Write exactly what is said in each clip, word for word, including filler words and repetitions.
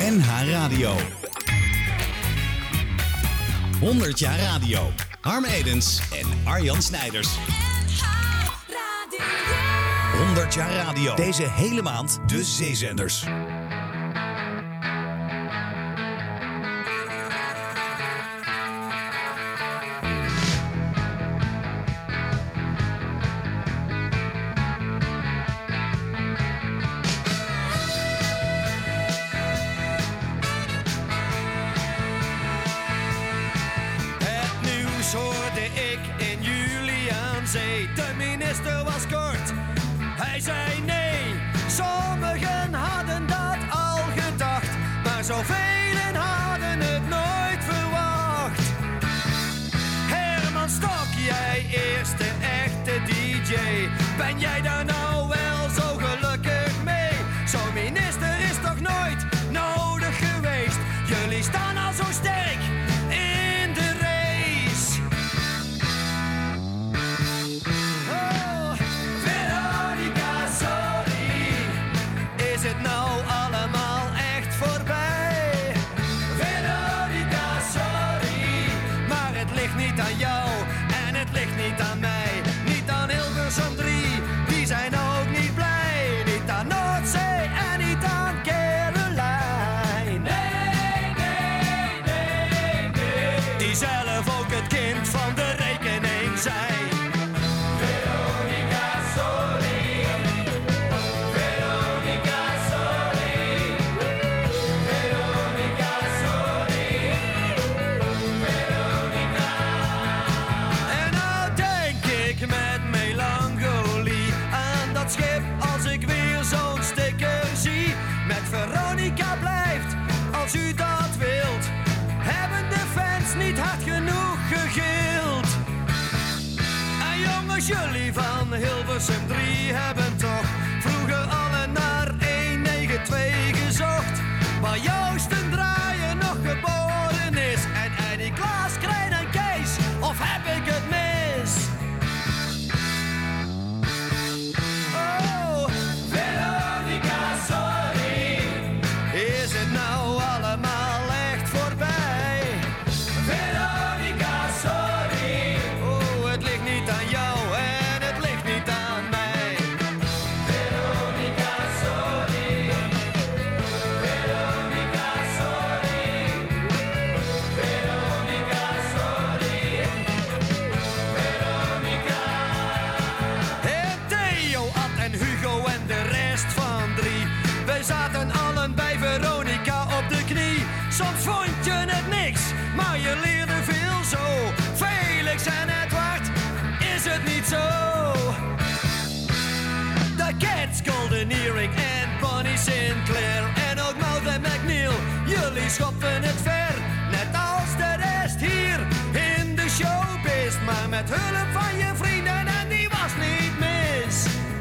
N H Radio. honderd jaar radio. Harm Edens en Arjan Snijders. N H Radio. honderd jaar radio. Deze hele maand de zeezenders. De minister was kort, hij zei nee. Sommigen hadden dat al gedacht, maar zoveel hadden het nooit verwacht. Herman Stok, jij eerste echte D J. Ben jij daar nou wel zo gelukkig mee? Zo'n minister is toch nooit nodig geweest? Jullie staan al zo sterk in de race. Is het nou allemaal echt voorbij? Veronica, sorry, maar het ligt niet aan jou en het ligt niet aan mij. Niet aan Hilversum drie, die zijn ook niet blij. Niet aan Noordzee en niet aan Caroline. Nee, nee, nee, nee. Die zelf ook het kind van de rekening zijn. Veronica blijft, als u dat wilt. Hebben de fans niet hard genoeg gegild? En jongens, jullie van Hilversum drie hebben toch vroeger alle naar honderdnegenentwintig gezocht. Waar Joost en Draaien nog geboren is. En Eddie, Klaas, Krijn en Kees, of heb ik het mis? Oh, Veronica, sorry. Is het nou allemaal echt voorbij? Veronica, sorry. Oh, het ligt niet aan jou en het ligt niet aan mij. Veronica, sorry. Veronica, sorry. Veronica, sorry. Veronica. En Theo, Ad en Hugo en de rest van drie. Wij zaten allen bij Veronica op de knie. Soms vond je het niks, maar je leerde veel zo. Felix en Edward, is het niet zo? The Cats, Golden Earring en Bonnie Sinclair. En ook Maud en McNeil, jullie schoppen het ver. Net als de rest hier in de showbiz. Maar met hulp van je vrienden en die was niet mis.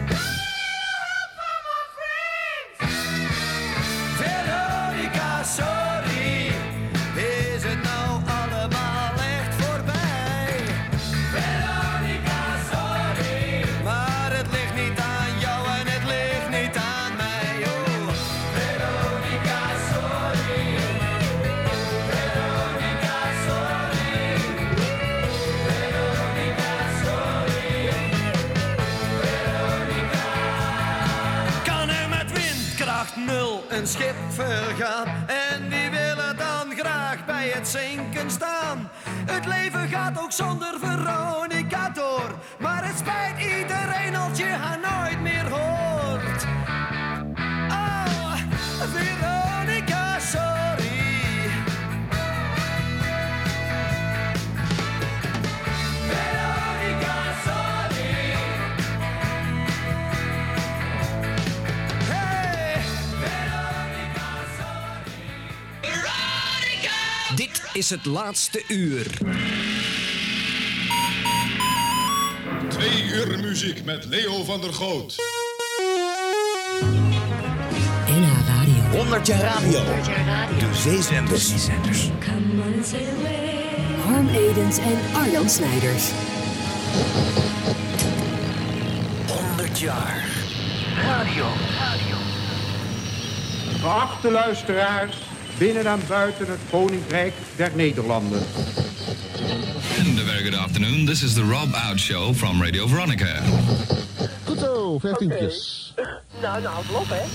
Veronica, sorry. Is het nou allemaal echt voorbij? Veronica, sorry. Maar het ligt niet aan jou en het ligt niet aan mij. Oh. Veronica, sorry. Veronica, sorry. Veronica, sorry. Veronica. Kan er met windkracht nul een schip vergaan? En die willen dan graag bij het zinken staan. Het leven gaat ook zonder Veronica door. Maar het spijt iedereen als je haar nooit meer hoort. Oh, Veronica, sorry. Veronica, sorry. Hey, Veronica, sorry. Veronica! Dit is het laatste uur. Twee uur muziek met Leo van der Goot. N H Radio. honderd jaar radio. De zeezenders. Harm Edens en Arjan Snijders. honderd jaar radio. Geachte luisteraars, binnen en buiten het Koninkrijk der Nederlanden. And a very good afternoon. This is the Rob Out Show from Radio Veronica. Goed zo, vijftientjes. Okay. Nou, nou, vlot, hè?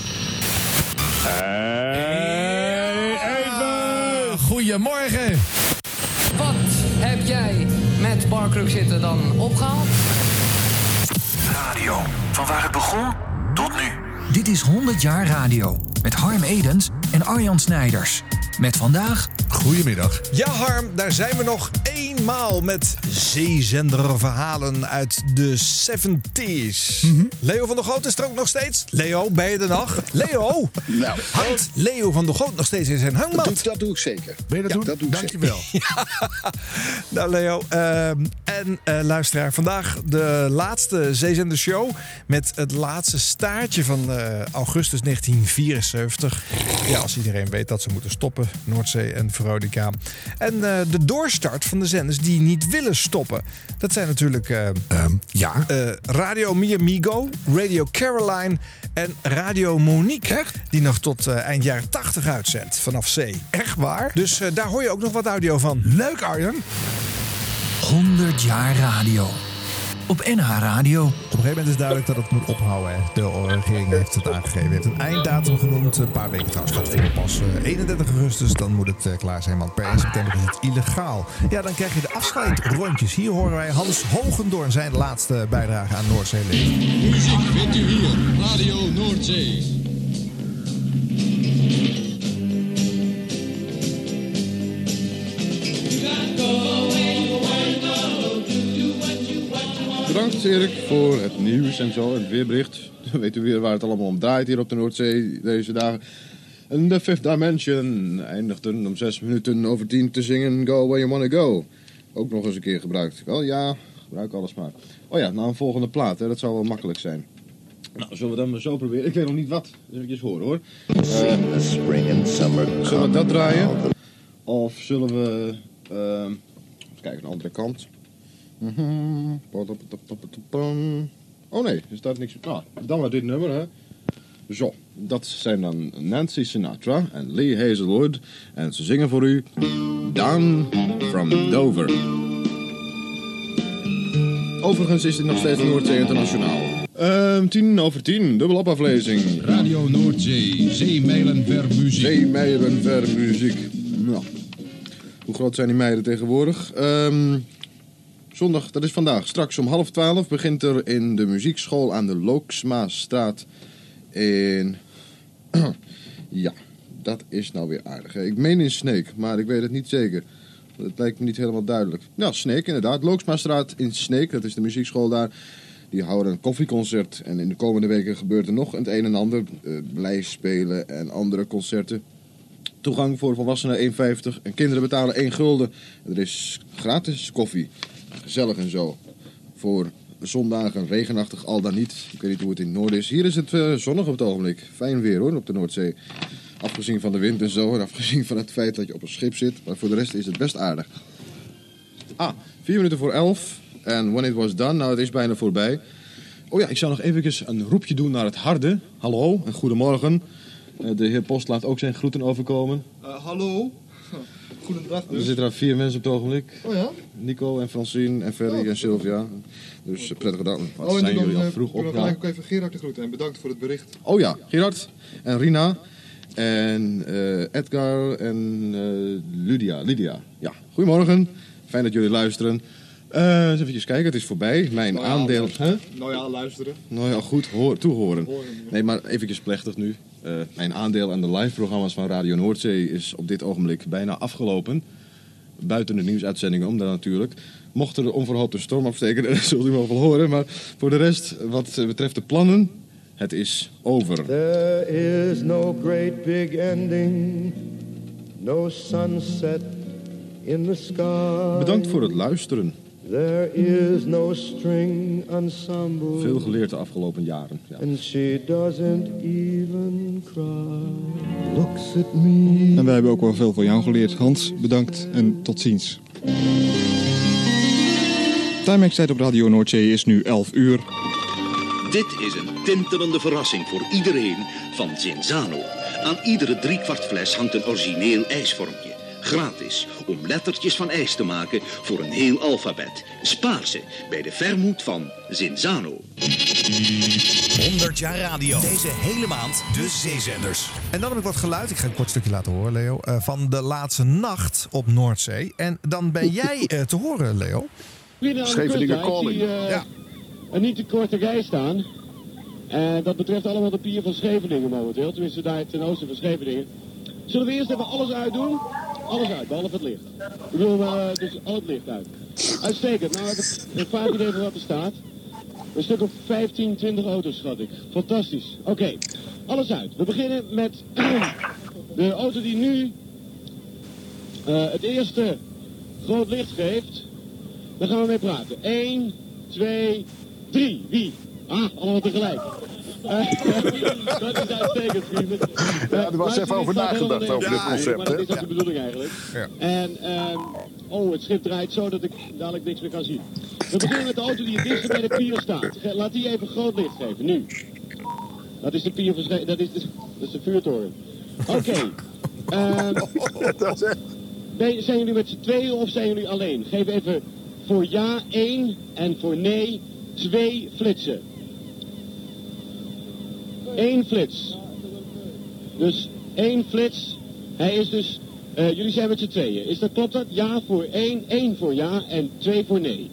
Hey, even! Goedemorgen! Wat heb jij met Barkruk zitten dan opgehaald? Radio, van waar het begon tot nu. Dit is honderd jaar radio met Harm Edens en Arjan Snijders. Met vandaag... Goedemiddag. Ja, Harm, daar zijn we nog eenmaal met zeezenderverhalen uit de zeventies. Mm-hmm. Leo van der Goot is er ook nog steeds. Leo, ben je er nog? Leo! Nou, hangt Leo van der Goot nog steeds in zijn hangmat? Dat doe, dat doe ik zeker. Ben je dat ja, doen? Dat doe ik Dankjewel. Ja. Nou, Leo. Uh, en uh, luisteraar, vandaag de laatste zeezendershow met het laatste staartje van uh, augustus negentien vierenzeventig. Ja, als iedereen weet dat ze moeten stoppen. Noordzee en Veronica. En uh, de doorstart van de zenders die niet willen stoppen. Dat zijn natuurlijk uh, um, ja. uh, Radio Mi Amigo, Radio Caroline en Radio Monique. Echt? Die nog tot uh, eind jaren tachtig uitzendt vanaf zee. Echt waar? Dus uh, daar hoor je ook nog wat audio van. Leuk, Arjan. honderd jaar radio. Op N H Radio. Op een gegeven moment is duidelijk dat het moet ophouden. De regering heeft het aangegeven. Heeft een einddatum genoemd. Een paar weken trouwens gaat het pas uh, eenendertig augustus. Dan moet het uh, klaar zijn, want per één september is het illegaal. Ja, dan krijg je de afscheidrondjes. Hier horen wij Hans Hogendoorn zijn laatste bijdrage aan Noordzee Leven. Muziek vindt u hier. Radio Noordzee. Bedankt Erik voor het nieuws en zo, en het weerbericht. Dan weet u weer waar het allemaal om draait hier op de Noordzee deze dagen. En de Fifth Dimension eindigden om zes minuten over tien te zingen Go Where You Wanna Go. Ook nog eens een keer gebruikt. Wel ja, gebruik alles maar. Oh ja, nou een volgende plaat, hè. Dat zou wel makkelijk zijn. Nou, zullen we dan maar zo proberen? Ik weet nog niet wat. Dus even horen hoor. Uh, zullen we dat draaien? Of zullen we... Uh, even kijken, aan de andere kant. Mm-hmm. Oh nee, er staat niks. Ah, dan maar dit nummer, hè. Zo, dat zijn dan Nancy Sinatra en Lee Hazelwood. En ze zingen voor u Down from Dover. Overigens is dit nog steeds Noordzee Internationaal. Um, tien over tien, dubbelop aflezing. Radio Noordzee, zeemijlen ver muziek. Zeemijlen ver muziek. Nou, hoe groot zijn die meiden tegenwoordig? Um, zondag, dat is vandaag. Straks om half twaalf begint er in de muziekschool aan de Looksmastraat in... ja, dat is nou weer aardig. Hè? Ik meen in Sneek, maar ik weet het niet zeker. Het lijkt me niet helemaal duidelijk. Ja, Sneek inderdaad. Looksmastraat in Sneek, dat is de muziekschool daar. Die houden een koffieconcert. En in de komende weken gebeurt er nog het een en ander. Uh, lijstspelen en andere concerten. Toegang voor volwassenen één vijftig. En kinderen betalen één gulden. Er is gratis koffie. Gezellig en zo. Voor zondagen, regenachtig al dan niet. Ik weet niet hoe het in het noorden is. Hier is het uh, zonnig op het ogenblik. Fijn weer hoor, op de Noordzee. Afgezien van de wind en zo. En afgezien van het feit dat je op een schip zit. Maar voor de rest is het best aardig. Ah, vier minuten voor elf. En when it was done. Nou, het is bijna voorbij. Oh ja, ik zou nog even een roepje doen naar het harde. Hallo en goedemorgen. Uh, de heer Post laat ook zijn groeten overkomen. Uh, hallo. Goedendag. Dus. Er zitten er vier mensen op het ogenblik. Oh ja? Nico en Francine en Ferry oh. en Sylvia. Dus uh, prettige dag. Wat oh, zijn dan, jullie al uh, vroeg op? Ik wil ook even Gerard de groeten en bedankt voor het bericht. Oh ja, Gerard en Rina en uh, Edgar en uh, Lydia. Lydia. Ja, goedemorgen. Fijn dat jullie luisteren. Uh, eens even kijken, het is voorbij. Mijn nou ja, aandeel... Huh? Nou ja, luisteren. Nou ja, goed, hoor, toehoren. Horen, ja. Nee, maar eventjes plechtig nu. Uh, mijn aandeel aan de live-programma's van Radio Noordzee is op dit ogenblik bijna afgelopen. Buiten de nieuwsuitzendingen om daar natuurlijk. Mocht er onverhoopt een storm afsteken, dat zult u wel wel horen. Maar voor de rest, wat betreft de plannen, het is over. There is no great big ending, no sunset in the sky. Bedankt voor het luisteren. There is no string ensemble. Veel geleerd de afgelopen jaren. Ja. And she doesn't even cry. Looks at me. En wij hebben ook wel veel van jou geleerd. Hans, bedankt en tot ziens. Timex-tijd op Radio Noordzee is nu elf uur. Dit is een tintelende verrassing voor iedereen van Zinzano. Aan iedere driekwart fles hangt een origineel ijsvormpje. Gratis, om lettertjes van ijs te maken voor een heel alfabet. Spaar ze bij de vermoed van Zinzano. honderd jaar radio. Deze hele maand de zeezenders. En dan heb ik wat geluid, ik ga een kort stukje laten horen, Leo, uh, van de laatste nacht op Noordzee. En dan ben jij uh, te horen, Leo. Scheveningen Calling. Uh, ja. Een niet te korte rij staan. En dat betreft allemaal de pier van Scheveningen momenteel. Tenminste daar ten oosten van Scheveningen. Zullen we eerst even alles uitdoen? Alles uit, behalve het licht. Ik wil uh, dus al het licht uit. Uitstekend. Nou, ik vraag je even wat er staat. Een stuk of vijftien, twintig auto's, schat ik. Fantastisch. Oké, okay. Alles uit. We beginnen met de auto die nu uh, het eerste groot licht geeft. Daar gaan we mee praten. één, twee, drie. Wie? Ah, allemaal tegelijk. Uh, dat is uitstekend, vrienden. Uh, ja, er was even over nagedacht over dit concept. Maar dat is ook ja. de bedoeling eigenlijk. Ja. En, um, oh, het schip draait zo dat ik dadelijk niks meer kan zien. We beginnen met de auto die het dichtst bij de pier staat. Laat die even groot licht geven, nu. Dat is de pier van Scheveningen. Dat is de, dat is de vuurtoren. Oké. Okay. Um, zijn jullie met z'n tweeën of zijn jullie alleen? Geef even voor ja één en voor nee twee flitsen. Eén flits. Dus één flits. Hij is dus... Uh, jullie zijn met z'n tweeën. Is dat, klopt dat? Ja voor één, één voor ja en twee voor nee.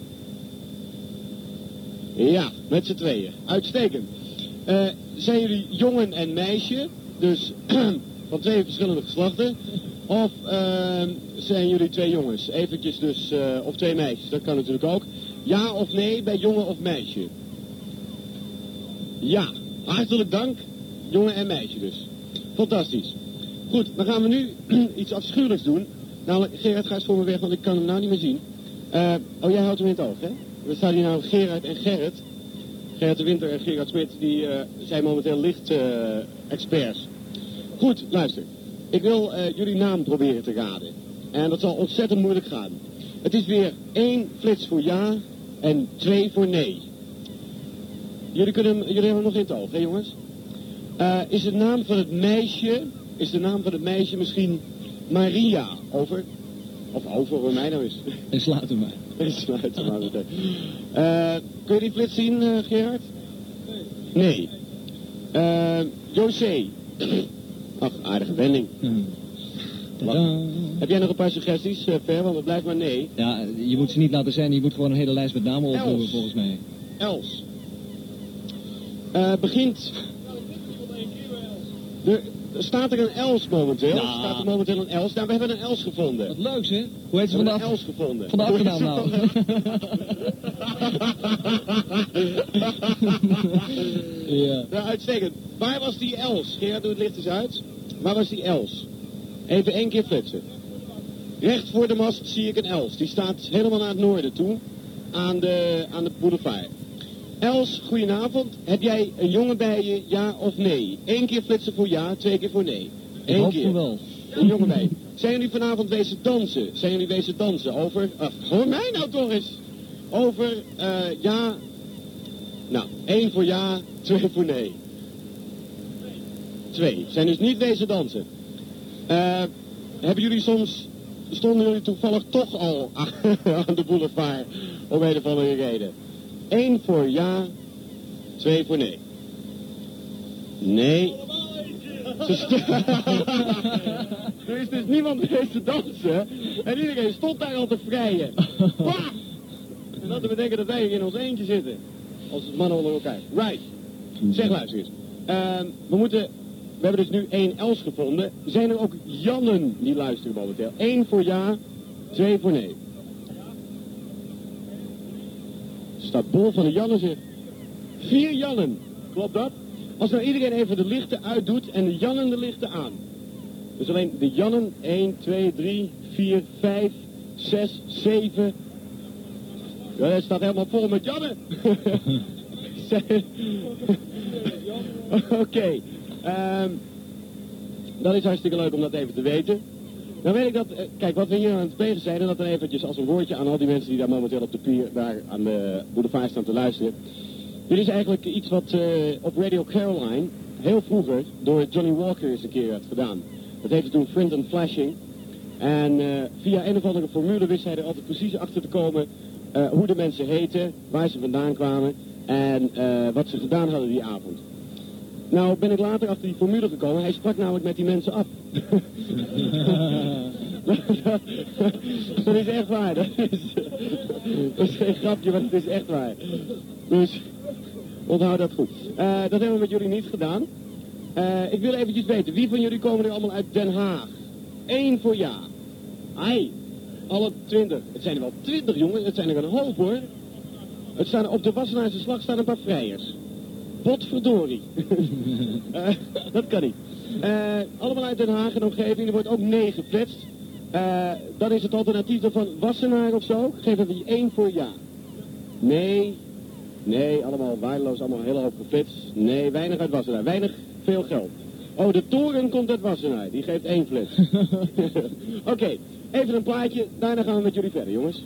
Ja, met z'n tweeën. Uitstekend. Uh, zijn jullie jongen en meisje? Dus van twee verschillende geslachten. Of uh, zijn jullie twee jongens? Eventjes dus... Uh, of twee meisjes, dat kan natuurlijk ook. Ja of nee bij jongen of meisje? Ja. Hartelijk dank, jongen en meisje dus. Fantastisch. Goed, dan gaan we nu iets afschuwelijks doen. Namelijk, Gerard, ga eens voor me weg, want ik kan hem nou niet meer zien. Uh, oh, jij houdt hem in het oog, hè? Er staan hier nou Gerard en Gerrit. Gerrit de Winter en Gerard Smit, die uh, zijn momenteel licht-experts. Uh, Goed, luister. Ik wil uh, jullie naam proberen te raden. En dat zal ontzettend moeilijk gaan. Het is weer één flits voor ja en twee voor nee. Jullie, kunnen, jullie hebben hem nog in het oog, hè jongens? Uh, is de naam van het meisje, is de naam van het meisje misschien Maria? Over? Of over, hoe mij nou is. En sluit hem maar. En sluit hem maar meteen. Uh, kun je die flits zien, uh, Gerard? Nee. Nee. Uh, José. Ach, aardige wending. Hmm. Heb jij nog een paar suggesties, uh, Ver? Want het blijft maar nee. Ja, je moet ze niet laten zijn. Je moet gewoon een hele lijst met namen opvoeren, volgens mij. Els. Uh, begint... Er, staat er een Els momenteel? Ja. Staat er momenteel een Els? Nou, we hebben een Els gevonden. Wat leuks, hè? Hoe heet ze vandaag? Een Els gevonden. Vandaag gedaan nou. Ja. Nou, uitstekend. Waar was die Els? Gerard, doe het licht eens uit. Waar was die Els? Even één keer flitsen. Recht voor de mast zie ik een Els. Die staat helemaal naar het noorden toe. Aan de, aan de boulevard. Els, goedenavond. Heb jij een jongen bij je, ja of nee? Eén keer flitsen voor ja, twee keer voor nee. Eén ik hoop keer. Wel. Een jongen bij je. Zijn jullie vanavond wezen dansen? Zijn jullie wezen dansen over... Ach, hoor mij nou toch eens. Over, uh, ja... Nou, één voor ja, twee voor nee. Twee. Zijn dus niet wezen dansen. Uh, hebben jullie soms... Stonden jullie toevallig toch al aan de boulevard? Om een of andere reden. Eén voor ja, twee voor nee. Nee. Er is dus niemand geweest te dansen. En iedereen stond daar al te vrijen. Bah! En dat te bedenken dat wij hier in ons eentje zitten. Als mannen onder elkaar. Right. Zeg luister eens. Uh, we moeten... We hebben dus nu één Els gevonden. Zijn er ook Jannen die luisteren momenteel? Eén voor ja, twee voor nee. Er staat bol van de Jannen zeg. Vier Jannen. Klopt dat? Als nou iedereen even de lichten uitdoet en de Jannen de lichten aan. Dus alleen de Jannen. één, twee, drie, vier, vijf, zes, zeven. Ja, het staat helemaal vol met Jannen. Oké. Okay. Um, dat is hartstikke leuk om dat even te weten. Dan weet ik dat, uh, kijk, wat we hier aan het plegen zijn, en dat dan eventjes als een woordje aan al die mensen die daar momenteel op de pier, daar aan de boulevard staan te luisteren. Dit is eigenlijk iets wat uh, op Radio Caroline heel vroeger door Johnny Walker eens een keer had gedaan. Dat heette toen Friend and Flashing. En uh, via een of andere formule wist hij er altijd precies achter te komen uh, hoe de mensen heten, waar ze vandaan kwamen en uh, wat ze gedaan hadden die avond. Nou ben ik later achter die formule gekomen, hij sprak namelijk met die mensen af. Dat is echt waar, dat is, dat is geen grapje, maar het is echt waar. Dus onthoud dat goed. Uh, dat hebben we met jullie niet gedaan. Uh, ik wil eventjes weten, wie van jullie komen er allemaal uit Den Haag? Eén voor ja. Ai, alle twintig. Het zijn er wel twintig jongens, het zijn er een hoop hoor. Het staan, op de Wassenaarse slag staan een paar vrijers. Potverdorie. uh, dat kan niet. Uh, allemaal uit Den Haag en omgeving, er wordt ook nee gefletst. Uh, dan is het alternatief dan van Wassenaar of zo. Geef even één voor ja. Nee, nee, allemaal waardeloos, allemaal een hele hoop geflitst. Nee, weinig uit Wassenaar, weinig veel geld. Oh, de toren komt uit Wassenaar, die geeft één flits. Oké, okay, even een plaatje, daarna gaan we met jullie verder, jongens.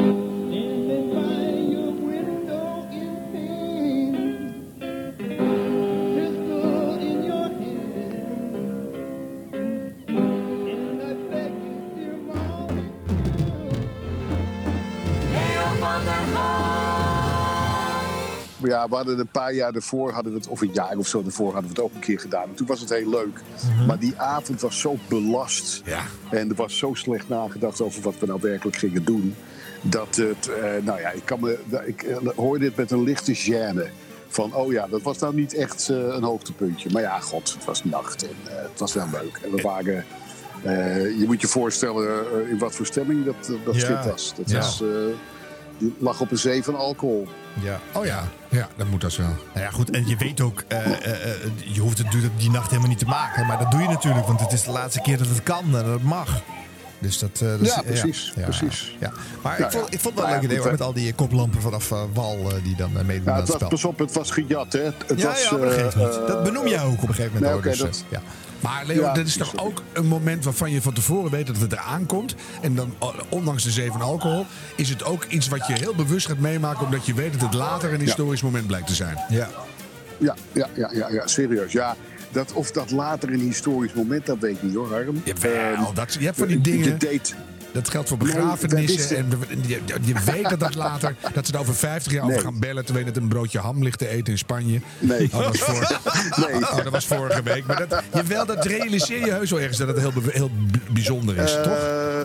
Ja, we hadden een paar jaar ervoor, hadden we het, of een jaar of zo ervoor, hadden we het ook een keer gedaan. En toen was het heel leuk. Mm-hmm. Maar die avond was zo belast. Ja. En er was zo slecht nagedacht over wat we nou werkelijk gingen doen. Dat het, uh, nou ja, ik, kan me, ik uh, hoorde dit met een lichte gêne. Van, oh ja, dat was nou niet echt uh, een hoogtepuntje. Maar ja, god, het was nacht en uh, het was wel leuk. En we waren, uh, je moet je voorstellen uh, in wat voor stemming dat, uh, dat ja. schip was. Dat ja. was... Uh, Die lag op een zee van alcohol. Ja. Oh ja, ja, dat moet dat wel. Nou ja, goed. En je weet ook, uh, uh, uh, je hoeft het natuurlijk die nacht helemaal niet te maken. Maar dat doe je natuurlijk, want het is de laatste keer dat het kan en dat het mag. Dus dat, uh, dat ja, is, precies. Ja, precies. Ja. Maar ja, ik, vond, ik vond het wel ja, een leuk idee hoor, met al die koplampen vanaf uh, wal uh, die dan uh, meedoen ja, aan het het spel. Was, pas op, het was gejat, hè. Het ja, was, ja, maar dat geeft niet. Uh, dat benoem jij ook op een gegeven moment. Nee, hoor, okay, dus, dat... ja. Maar Leo, ja, dit is toch sorry. ook een moment waarvan je van tevoren weet dat het eraan komt. En dan, ondanks de zee van alcohol, is het ook iets wat je heel bewust gaat meemaken. Omdat je weet dat het later een historisch ja. moment blijkt te zijn. Ja, ja, ja, ja, ja, ja serieus. Ja, dat, of dat later een historisch moment, dat weet ik niet hoor, Harm. Jawel, dat, je hebt van die dingen... Je deed... Dat geldt voor begrafenissen. Nee, en je, je weet dat dat later, dat ze er over vijftig jaar nee. over gaan bellen. Terwijl je net een broodje ham ligt te eten in Spanje. Nee. Oh, dat was, voor, nee. oh, dat was vorige week. Maar dat, jawel, dat realiseer je heus wel ergens dat het heel, heel bijzonder is, uh, toch?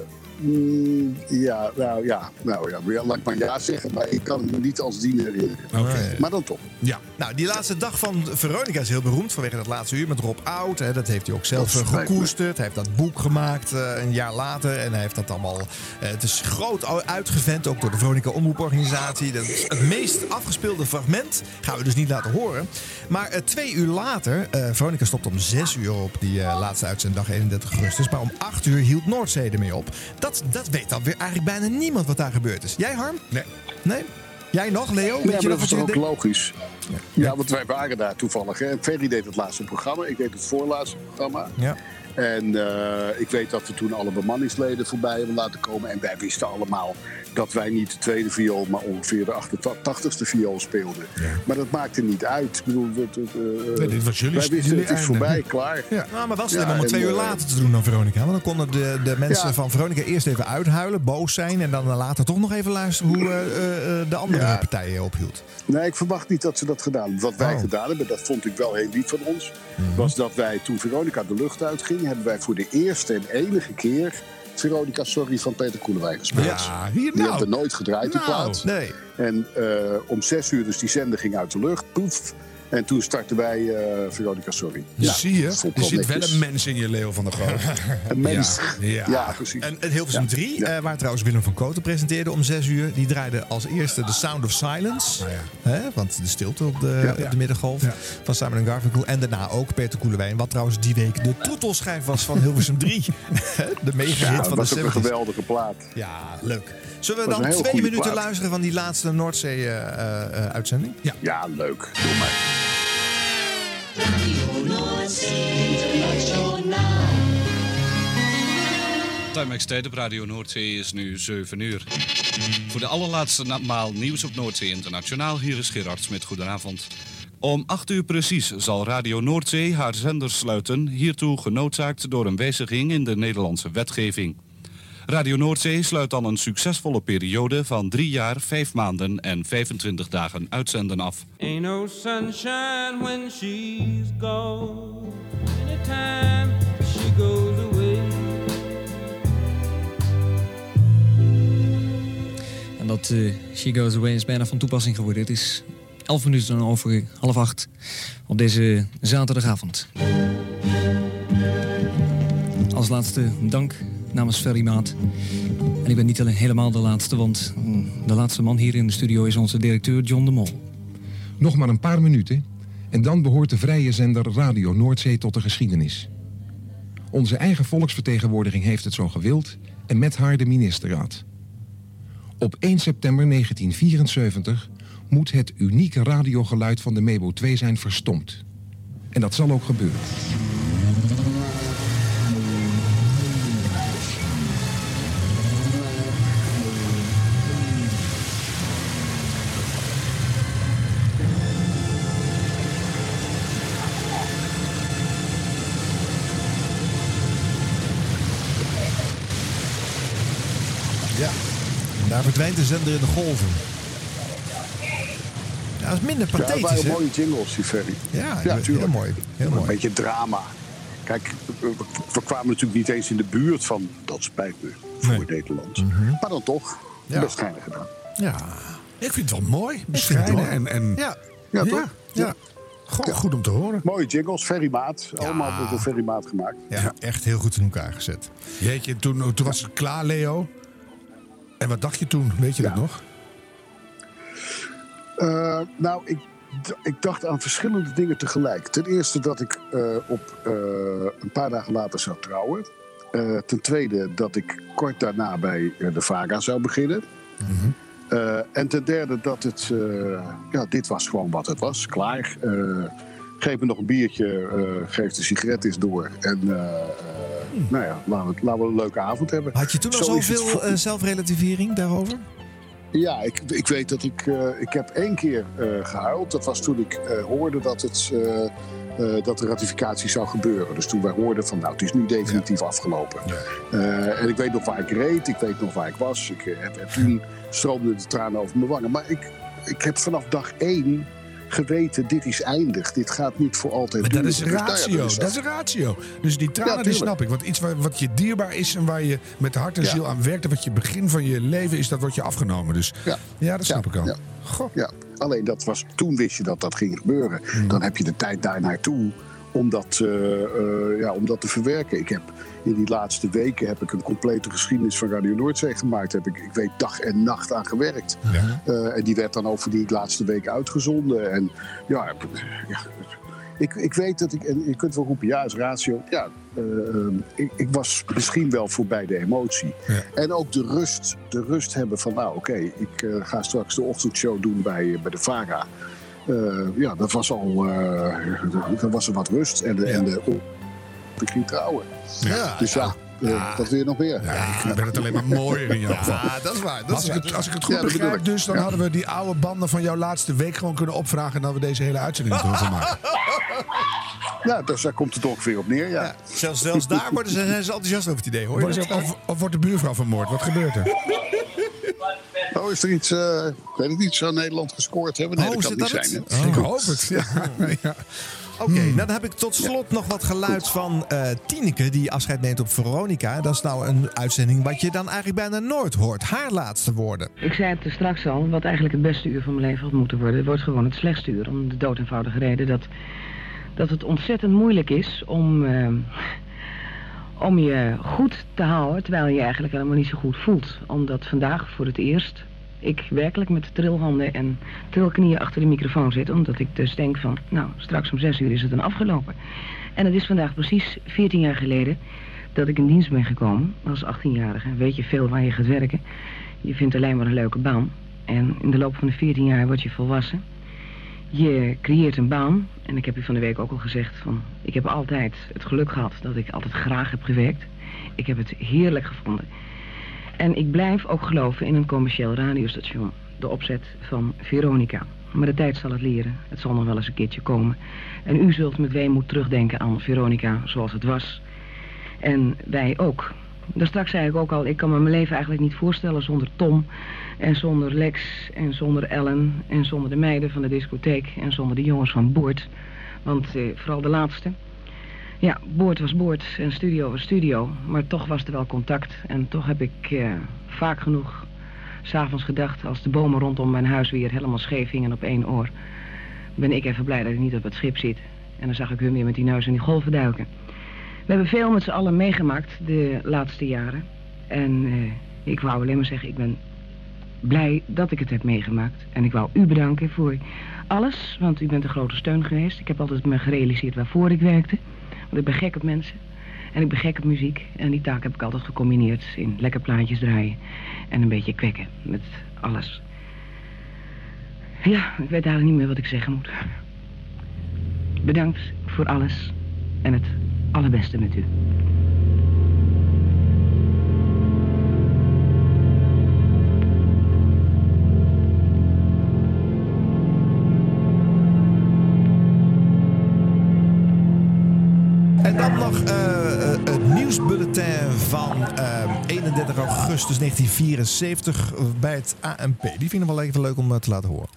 Mm, ja, nou ja, nou ja, laat ik maar ja zeggen, maar ik kan het me niet als dien herinneren. Okay. Maar dan toch. Ja. Nou, die laatste dag van Veronica is heel beroemd vanwege dat laatste uur met Rob Oud. Hè, dat heeft hij ook zelf uh, gekoesterd. Hij heeft dat boek gemaakt uh, een jaar later. En hij heeft dat allemaal... Uh, het is groot uitgevent, ook door de Veronica Omroeporganisatie. Dat is het meest afgespeelde fragment. Gaan we dus niet laten horen. Maar uh, twee uur later... Uh, Veronica stopt om zes uur op die uh, laatste uitzenddag, eenendertig augustus. Maar om acht uur hield Noordzee ermee op. Dat, dat weet dan weer eigenlijk bijna niemand wat daar gebeurd is. Jij, Harm? Nee. Nee? Jij nog, Leo? Nee, weet je maar dat is ook denk... logisch. Ja. ja, want wij waren daar toevallig. Hè. Ferry deed het laatste programma. Ik deed het voorlaatste programma. Ja. En uh, ik weet dat we toen alle bemanningsleden voorbij hebben laten komen. En wij wisten allemaal dat wij niet de tweede viool, maar ongeveer de achtentachtigste viool speelden. Ja. Maar dat maakte niet uit. Ik bedoel, het, uh, nee, dit was jullie, wij wisten jullie het is einde. voorbij, klaar. Ja. Nou, maar wel slim ja, om het twee uur later te doen dan Veronica. Want dan konden de, de mensen ja. van Veronica eerst even uithuilen, boos zijn. En dan later toch nog even luisteren hoe uh, uh, de andere ja. partijen ophield. Nee, ik verwacht niet dat ze dat gedaan hebben. Wat wij oh. gedaan hebben, dat vond ik wel heel lief van ons. Mm-hmm. Was dat wij, toen Veronica de lucht uitging, hebben wij voor de eerste en enige keer Veronica Sorry van Peter Koelewijn gespeeld. Ja, hier nou. Die hebben we nooit gedraaid, die nou, plaat. Nee. En uh, om zes uur dus die zender ging uit de lucht. Poef. En toen startten wij uh, Veronica Sorry. Ja, zie je? Er zit wel een mens in je, Leo van der Goot. Een mens. Ja, ja. ja precies. En het Hilversum drie, ja. uh, waar trouwens Willem van Kooten presenteerde om zes uur. Die draaide als eerste The Sound of Silence. Oh, ja. Hè? Want de stilte op de, ja, ja. op de middengolf ja. van Simon en Garfunkel. En daarna ook Peter Koelewijn. Wat trouwens die week de troetelschijf was van Hilversum drie. De mega-hit ja, van de zeventig. Dat was ook een geweldige plaat. Ja, leuk. Zullen we dan twee minuten plaat. luisteren van die laatste Noordzee-uitzending? Uh, uh, ja. ja, leuk. Doe maar. Radio Noordzee Internationaal. Timex-tijd op Radio Noordzee is nu zeven uur. Voor de allerlaatste maal nieuws op Noordzee Internationaal. Hier is Gerard Smit. Goedenavond. Om acht uur precies zal Radio Noordzee haar zender sluiten, hiertoe genoodzaakt door een wijziging in de Nederlandse wetgeving. Radio Noordzee sluit dan een succesvolle periode van drie jaar, vijf maanden en vijfentwintig dagen uitzenden af. Ain't no sunshine when she's gone. Anytime she goes away. En dat uh, She Goes Away is bijna van toepassing geworden. Het is elf minuten over half acht op deze zaterdagavond. Als laatste dank namens Ferry Maat. En ik ben niet alleen helemaal de laatste, want de laatste man hier in de studio is onze directeur John de Mol. Nog maar een paar minuten en dan behoort de vrije zender Radio Noordzee tot de geschiedenis. Onze eigen volksvertegenwoordiging heeft het zo gewild en met haar de ministerraad. Op één september negentien vierenzeventig moet het unieke radiogeluid van de Mebo twee zijn verstomd. En dat zal ook gebeuren. Ja, daar verdwijnt de zender in de golven. Ja, dat is minder pathetisch, ja, dat waren hè? mooie jingles, die Ferry. Ja, ja heel mooi. Heel een mooi. beetje drama. Kijk, we, we kwamen natuurlijk niet eens in de buurt van dat spijt me voor nee. Nederland. Mm-hmm. Maar dan toch, ja. best geinig gedaan. Ja, ik vind het wel mooi. Bescheiden en, en... Ja, ja, ja, toch? Ja. ja. Gewoon ja. Goed om te horen. Mooie jingles, Ferry Maat. Ja. Allemaal door Ferry Maat gemaakt. Ja, echt heel goed in elkaar gezet. Jeetje, toen, toen was het klaar, Leo. En wat dacht je toen? Weet je ja. dat nog? Uh, nou, ik, ik dacht aan verschillende dingen tegelijk. Ten eerste dat ik uh, op uh, een paar dagen later zou trouwen. Uh, ten tweede dat ik kort daarna bij uh, de VARA zou beginnen. Mm-hmm. Uh, en ten derde dat het... Uh, ja, dit was gewoon wat het was. Klaar. Uh, geef me nog een biertje. Uh, geef de sigaret eens door. En uh, uh, mm. nou ja, laten we, laten we een leuke avond hebben. Had je toen al Zo zoveel voor... uh, zelfrelativering daarover? Ja, ik, ik weet dat ik... Uh, ik heb één keer uh, gehuild. Dat was toen ik uh, hoorde dat, het, uh, uh, dat de ratificatie zou gebeuren. Dus toen wij hoorden van, nou, het is nu definitief ja. afgelopen. Ja. Uh, en ik weet nog waar ik reed. Ik weet nog waar ik was. Ik uh, heb, heb toen stroomden de tranen over mijn wangen. Maar ik, ik heb vanaf dag één geweten, dit is eindig. Dit gaat niet voor altijd maar doen. Dat is ratio. Dat is, dat is ratio. Dus die tranen, ja, die snap ik. Want iets wat, wat je dierbaar is en waar je met hart en ziel ja. aan werkt, en wat je begin van je leven is, dat wordt je afgenomen. Dus ja, ja dat snap ja, ik al. Ja. Goh. Ja. Alleen dat was, toen wist je dat dat ging gebeuren. Hmm. Dan heb je de tijd daar naartoe om dat, uh, uh, ja, om dat te verwerken. Ik heb in die laatste weken heb ik een complete geschiedenis van Radio Noordzee gemaakt. Heb ik, ik weet, dag en nacht aan gewerkt. Ja. Uh, en die werd dan over die laatste week uitgezonden. En ja, ja ik, ik weet dat ik, en je kunt wel roepen, ja, is ratio. Ja, uh, ik, ik was misschien wel voorbij de emotie. Ja. En ook de rust, de rust hebben van, nou oké, okay, ik uh, ga straks de ochtendshow doen bij, bij de VARA. Uh, ja, dat was al, uh, dat was er wat rust. En de, ja. en de oh, ik ging trouwen. Ja, dus ja, ja. Uh, dat weer nog meer. Ja, ik ben het alleen maar mooier in jouw geval. Ja, dat is waar. Dat als, is ik het, als ik het goed ja, begrijp, dus dan ja. hadden we die oude banden van jouw laatste week gewoon kunnen opvragen en dan we deze hele uitzending ervan van maken. Ja, dus daar komt het ongeveer op neer, ja. ja zelfs, zelfs daar worden ze, zijn ze enthousiast over het idee, hoor. Of, of, of wordt de buurvrouw vermoord? Wat gebeurt er? Oh, is er iets, uh, ik weet het niet, zou Nederland gescoord hebben? Nee, oh, dat kan niet dat zijn. Oh. Ik hoop het, ja. ja. Oké, okay, hmm. nou dan heb ik tot slot ja. nog wat geluid van uh, Tineke, die afscheid neemt op Veronica. Dat is nou een uitzending wat je dan eigenlijk bijna nooit hoort. Haar laatste woorden. Ik zei het straks al, wat eigenlijk het beste uur van mijn leven had moeten worden. Het wordt gewoon het slechtste uur, om de dood eenvoudige reden dat, dat het ontzettend moeilijk is om, uh, om je goed te houden, terwijl je je eigenlijk helemaal niet zo goed voelt. Omdat vandaag voor het eerst ik werkelijk met trilhanden en trilknieën achter de microfoon zit. Omdat ik dus denk van, nou, straks om zes uur is het dan afgelopen. En het is vandaag precies veertien jaar geleden dat ik in dienst ben gekomen als achttienjarige. Weet je veel waar je gaat werken. Je vindt alleen maar een leuke baan. En in de loop van de veertien jaar word je volwassen. Je creëert een baan. En ik heb u van de week ook al gezegd van, ik heb altijd het geluk gehad dat ik altijd graag heb gewerkt. Ik heb het heerlijk gevonden. En ik blijf ook geloven in een commercieel radiostation. De opzet van Veronica. Maar de tijd zal het leren. Het zal nog wel eens een keertje komen. En u zult met weemoed terugdenken aan Veronica zoals het was. En wij ook. Daar straks zei ik ook al, ik kan me mijn leven eigenlijk niet voorstellen zonder Tom. En zonder Lex. En zonder Ellen. En zonder de meiden van de discotheek. En zonder de jongens van Boord. Want eh, vooral de laatste. Ja, Boord was Boord en studio was studio. Maar toch was er wel contact. En toch heb ik eh, vaak genoeg 's avonds gedacht, als de bomen rondom mijn huis weer helemaal scheef hingen op één oor, ben ik even blij dat ik niet op het schip zit. En dan zag ik hun weer met die neus in die golven duiken. We hebben veel met z'n allen meegemaakt de laatste jaren. En eh, ik wou alleen maar zeggen, ik ben blij dat ik het heb meegemaakt. En ik wou u bedanken voor alles, want u bent een grote steun geweest. Ik heb altijd me gerealiseerd waarvoor ik werkte. Want ik ben gek op mensen. En ik ben gek op muziek. En die taak heb ik altijd gecombineerd in lekker plaatjes draaien. En een beetje kwekken met alles. Ja, ik weet eigenlijk niet meer wat ik zeggen moet. Bedankt voor alles. En het allerbeste met u. En dan nog uh, het nieuwsbulletin van uh, eenendertig augustus negentien vierenzeventig bij het A N P. Die vinden we wel even leuk om uh, te laten horen.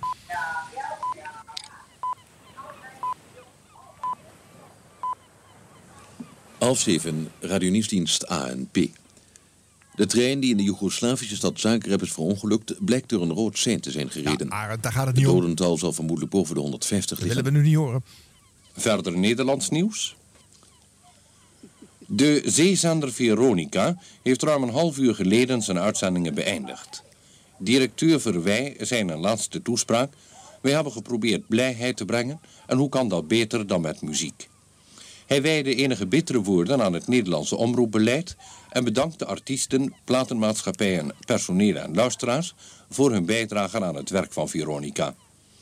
half zeven, radionieuwsdienst A N P. De trein die in de Joegoslavische stad Zagreb is verongelukt, blijkt door een rood sein te zijn gereden. Ja, Arend, daar gaat het niet om. Het dodental zal vermoedelijk boven de honderdvijftig liggen. Dat willen we nu niet horen. Verder Nederlands nieuws. De zeezender Veronica heeft ruim een half uur geleden zijn uitzendingen beëindigd. Directeur Verwij zei in een laatste toespraak: wij hebben geprobeerd blijheid te brengen en hoe kan dat beter dan met muziek. Hij wijde enige bittere woorden aan het Nederlandse omroepbeleid en bedankte artiesten, platenmaatschappijen, personeel en luisteraars voor hun bijdrage aan het werk van Veronica.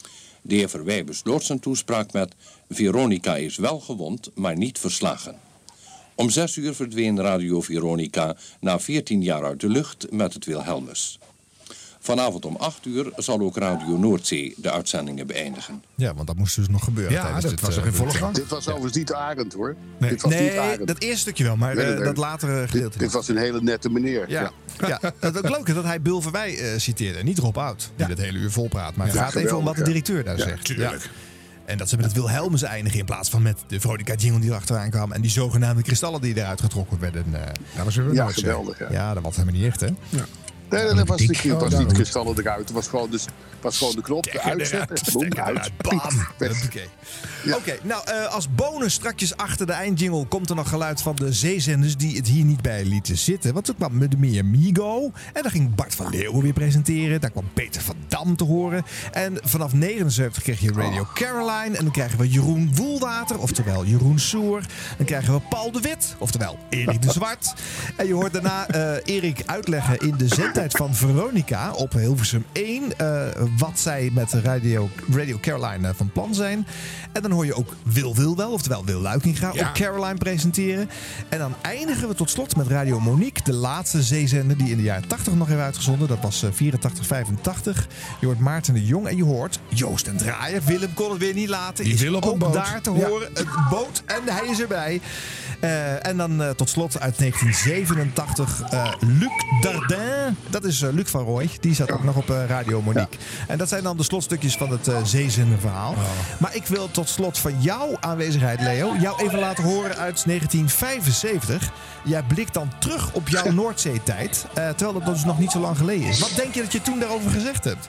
De heer Verwij besloot zijn toespraak met: Veronica is wel gewond, maar niet verslagen. Om zes uur verdween Radio Veronica na veertien jaar uit de lucht met het Wilhelmus. Vanavond om acht uur zal ook Radio Noordzee de uitzendingen beëindigen. Ja, want dat moest dus nog gebeuren. Ja, dat was er geen volle. Dit was overigens niet Arend, hoor. Nee, dit was nee niet Arend. dat eerste stukje wel, maar nee, nee, uh, nee. dat latere gedeelte. Dit, dit was een hele nette meneer. Ja, ja. ja. Het ook leuk is dat hij Bill Verwij uh, citeerde. Niet Rob Oud, die ja. het hele uur vol praat. Maar het ja, gaat geweldig, even om wat de directeur daar ja. zegt. Tuurlijk. Ja. En dat ze met het Wilhelmus eindigen in plaats van met de Veronica jingle die er achteraan kwam. En die zogenaamde kristallen die eruit getrokken werden. Uh, dat was ja, geweldig. Ja. ja, dat was helemaal niet echt, hè? Ja. Nee, nee, dat was, niet, het was niet kristallen eruit. Het was gewoon, dus, was gewoon de knop uitzetten. Boom, uit. Bam. Oké, okay. ja. okay, nou uh, als bonus strakjes achter de eindjingle komt er nog geluid van de zeezenders die het hier niet bij lieten zitten. Want toen kwam de meer Migo. En dan ging Bart van Leeuwen weer presenteren. Daar kwam Peter van Dam te horen. En vanaf negenenzeventig kreeg je Radio oh. Caroline. En dan krijgen we Jeroen Woelwater, oftewel Jeroen Soer. Dan krijgen we Paul de Wit, oftewel Erik de Zwart. En je hoort daarna uh, Erik uitleggen in de zendtijd van Veronica op Hilversum één. Uh, wat zij met Radio, Radio Caroline van plan zijn. En dan hoor je ook Wil Wil Wel, oftewel Wil Luikinga, ja. op Caroline presenteren. En dan eindigen we tot slot met Radio Monique, de laatste zeezender die in de jaren tachtig nog heeft uitgezonden. Dat was vierentachtig, vijfentachtig. Je hoort Maarten de Jong en je hoort Joost en Draaier. Willem kon het weer niet laten. Die is wil op ook een boot. daar te horen. Ja. Een boot en hij is erbij. Uh, en dan uh, tot slot uit negentien zevenentachtig uh, Luc Dardin. Dat is uh, Luc van Rooij. Die zat ook nog op uh, Radio Monique. Ja. En dat zijn dan de slotstukjes van het uh, zeezenderverhaal. Oh. Maar ik wil tot slot van jouw aanwezigheid, Leo, jou even laten horen uit negentien vijfenzeventig. Jij blikt dan terug op jouw Noordzeetijd. Uh, terwijl dat dus nog niet zo lang geleden is. Wat denk je dat je toen daarover gezegd hebt?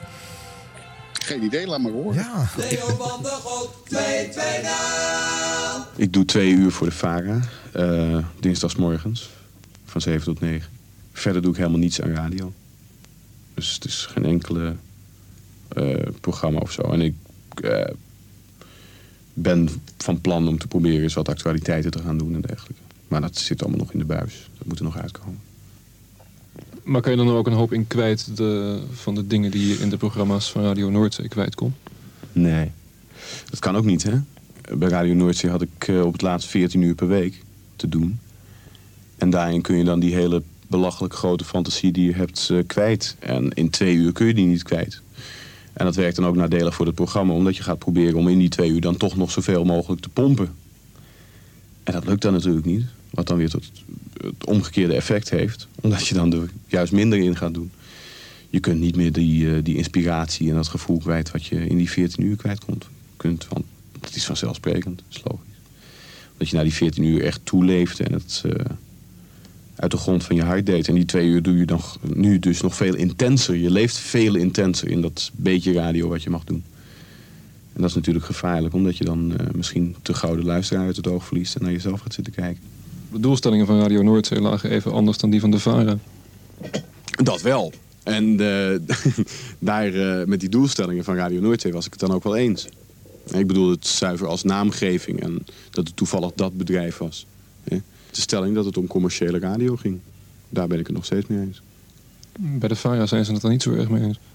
Geen idee, laat maar horen. Ja. Leo van der Goot, twee twee nul. Ik doe twee uur voor de VARA. Uh, dinsdagsmorgens. Van zeven tot negen. Verder doe ik helemaal niets aan radio. Dus het is geen enkele uh, programma of zo. En ik uh, ben van plan om te proberen eens wat actualiteiten te gaan doen en dergelijke. Maar dat zit allemaal nog in de buis. Dat moet er nog uitkomen. Maar kan je dan ook een hoop in kwijt de, van de dingen die je in de programma's van Radio Noordzee kwijt kon? Nee, dat kan ook niet, hè. Bij Radio Noordzee had ik uh, op het laatst veertien uur per week te doen. En daarin kun je dan die hele belachelijk grote fantasie die je hebt uh, kwijt. En in twee uur kun je die niet kwijt. En dat werkt dan ook nadelig voor het programma, omdat je gaat proberen om in die twee uur dan toch nog zoveel mogelijk te pompen. En dat lukt dan natuurlijk niet, wat dan weer tot het omgekeerde effect heeft, omdat je dan er juist minder in gaat doen. Je kunt niet meer die, die inspiratie en dat gevoel kwijt wat je in die veertien uur kwijt komt. kunt, want dat is vanzelfsprekend, dat is logisch. Dat je na die veertien uur echt toeleeft en het uh, uit de grond van je hart deed. En die twee uur doe je dan nu dus nog veel intenser. Je leeft veel intenser in dat beetje radio wat je mag doen. En dat is natuurlijk gevaarlijk, omdat je dan uh, misschien te gauw de luisteraar uit het oog verliest en naar jezelf gaat zitten kijken. De doelstellingen van Radio Noordzee lagen even anders dan die van de VARA. Dat wel. En uh, daar, uh, met die doelstellingen van Radio Noordzee was ik het dan ook wel eens. Ik bedoel het zuiver als naamgeving en dat het toevallig dat bedrijf was. De stelling dat het om commerciële radio ging. Daar ben ik het nog steeds mee eens. Bij de VARA zijn ze het dan niet zo erg mee eens?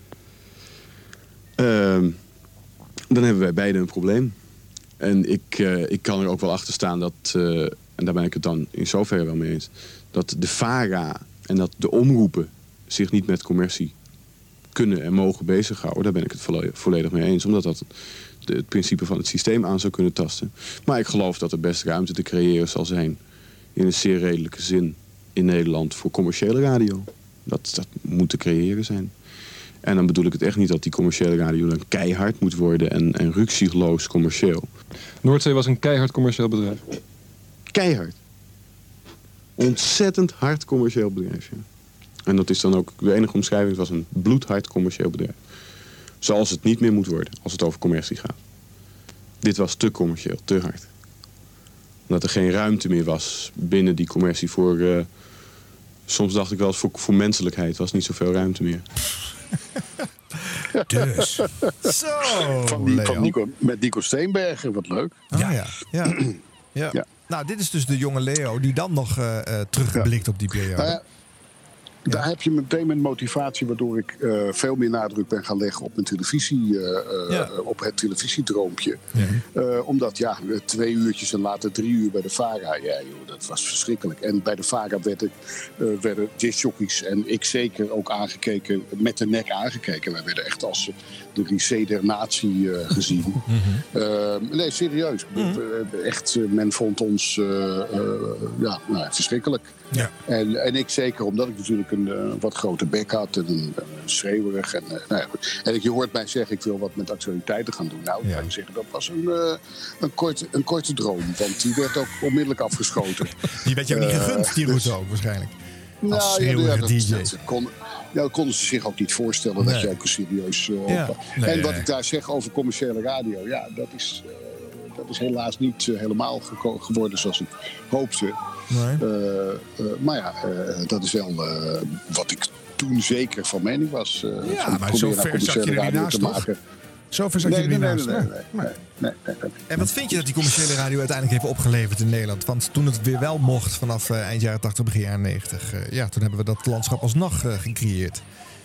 Uh, dan hebben wij beiden een probleem. En ik, uh, ik kan er ook wel achter staan dat, uh, en daar ben ik het dan in zoverre wel mee eens, dat de VARA en dat de omroepen zich niet met commercie kunnen en mogen bezighouden. Daar ben ik het volledig mee eens. Omdat dat het principe van het systeem aan zou kunnen tasten. Maar ik geloof dat er best ruimte te creëren zal zijn, in een zeer redelijke zin, in Nederland voor commerciële radio. Dat, dat moet te creëren zijn. En dan bedoel ik het echt niet dat die commerciële radio dan keihard moet worden en, en rukzichtloos commercieel. Noordzee was een keihard commercieel bedrijf. Keihard. Ontzettend hard commercieel bedrijf, ja. En dat is dan ook de enige omschrijving. Het was een bloedhard commercieel bedrijf. Zoals het niet meer moet worden als het over commercie gaat. Dit was te commercieel, te hard. Omdat er geen ruimte meer was binnen die commercie voor... Uh, soms dacht ik wel eens voor, voor menselijkheid was niet zoveel ruimte meer. Dus. Zo, van die, van Nico, met Nico Steenbergen, wat leuk. Ah, ja. Ja. Ja. Ja. Ja. Nou, dit is dus de jonge Leo die dan nog uh, uh, terugblikt ja. op die periode. Nou ja. Daar ja. heb je meteen mijn motivatie waardoor ik uh, veel meer nadruk ben gaan leggen op mijn televisie, uh, uh, ja. op het televisiedroompje. Ja. Uh, omdat ja, twee uurtjes en later drie uur bij de VARA, ja joh, dat was verschrikkelijk. En bij de VARA werden, uh, werden discjockeys en ik zeker ook aangekeken, met de nek aangekeken. Wij werden echt als de Ricé der natie uh, gezien. Mm-hmm. uh, nee, serieus. Mm-hmm. Echt, men vond ons uh, uh, ja, nou, verschrikkelijk. Ja. En, en ik zeker, omdat ik natuurlijk een uh, wat grote bek had en een, een schreeuwerig. En, uh, nou ja, goed. En je hoort mij zeggen, ik wil wat met actualiteiten gaan doen. Nou, ik ja. kan zeggen, dat was een, uh, een, korte, een korte droom. Want die werd ook onmiddellijk afgeschoten. Die werd jou niet gegund, die route ook waarschijnlijk. Als nou, ja, ja, dat, D J. Dat kon, ja, dat konden ze zich ook niet voorstellen nee. dat je ook een serieus... Uh, ja. nee, en wat nee. ik daar zeg over commerciële radio, ja, dat is... Uh, Dat is helaas niet uh, helemaal geko- geworden zoals ik hoopte. Nee. Uh, uh, maar ja, uh, dat is wel uh, wat ik toen zeker van mening was. Uh, ja, maar zo ver zat je er niet naast, toch? Zo ver zat je er niet naast. Nee, nee, nee, nee, nee, nee. En wat vind je dat die commerciële radio uiteindelijk heeft opgeleverd in Nederland? Want toen het weer wel mocht vanaf uh, eind jaren tachtig, begin jaren negentig... Uh, ja, toen hebben we dat landschap alsnog uh, gecreëerd.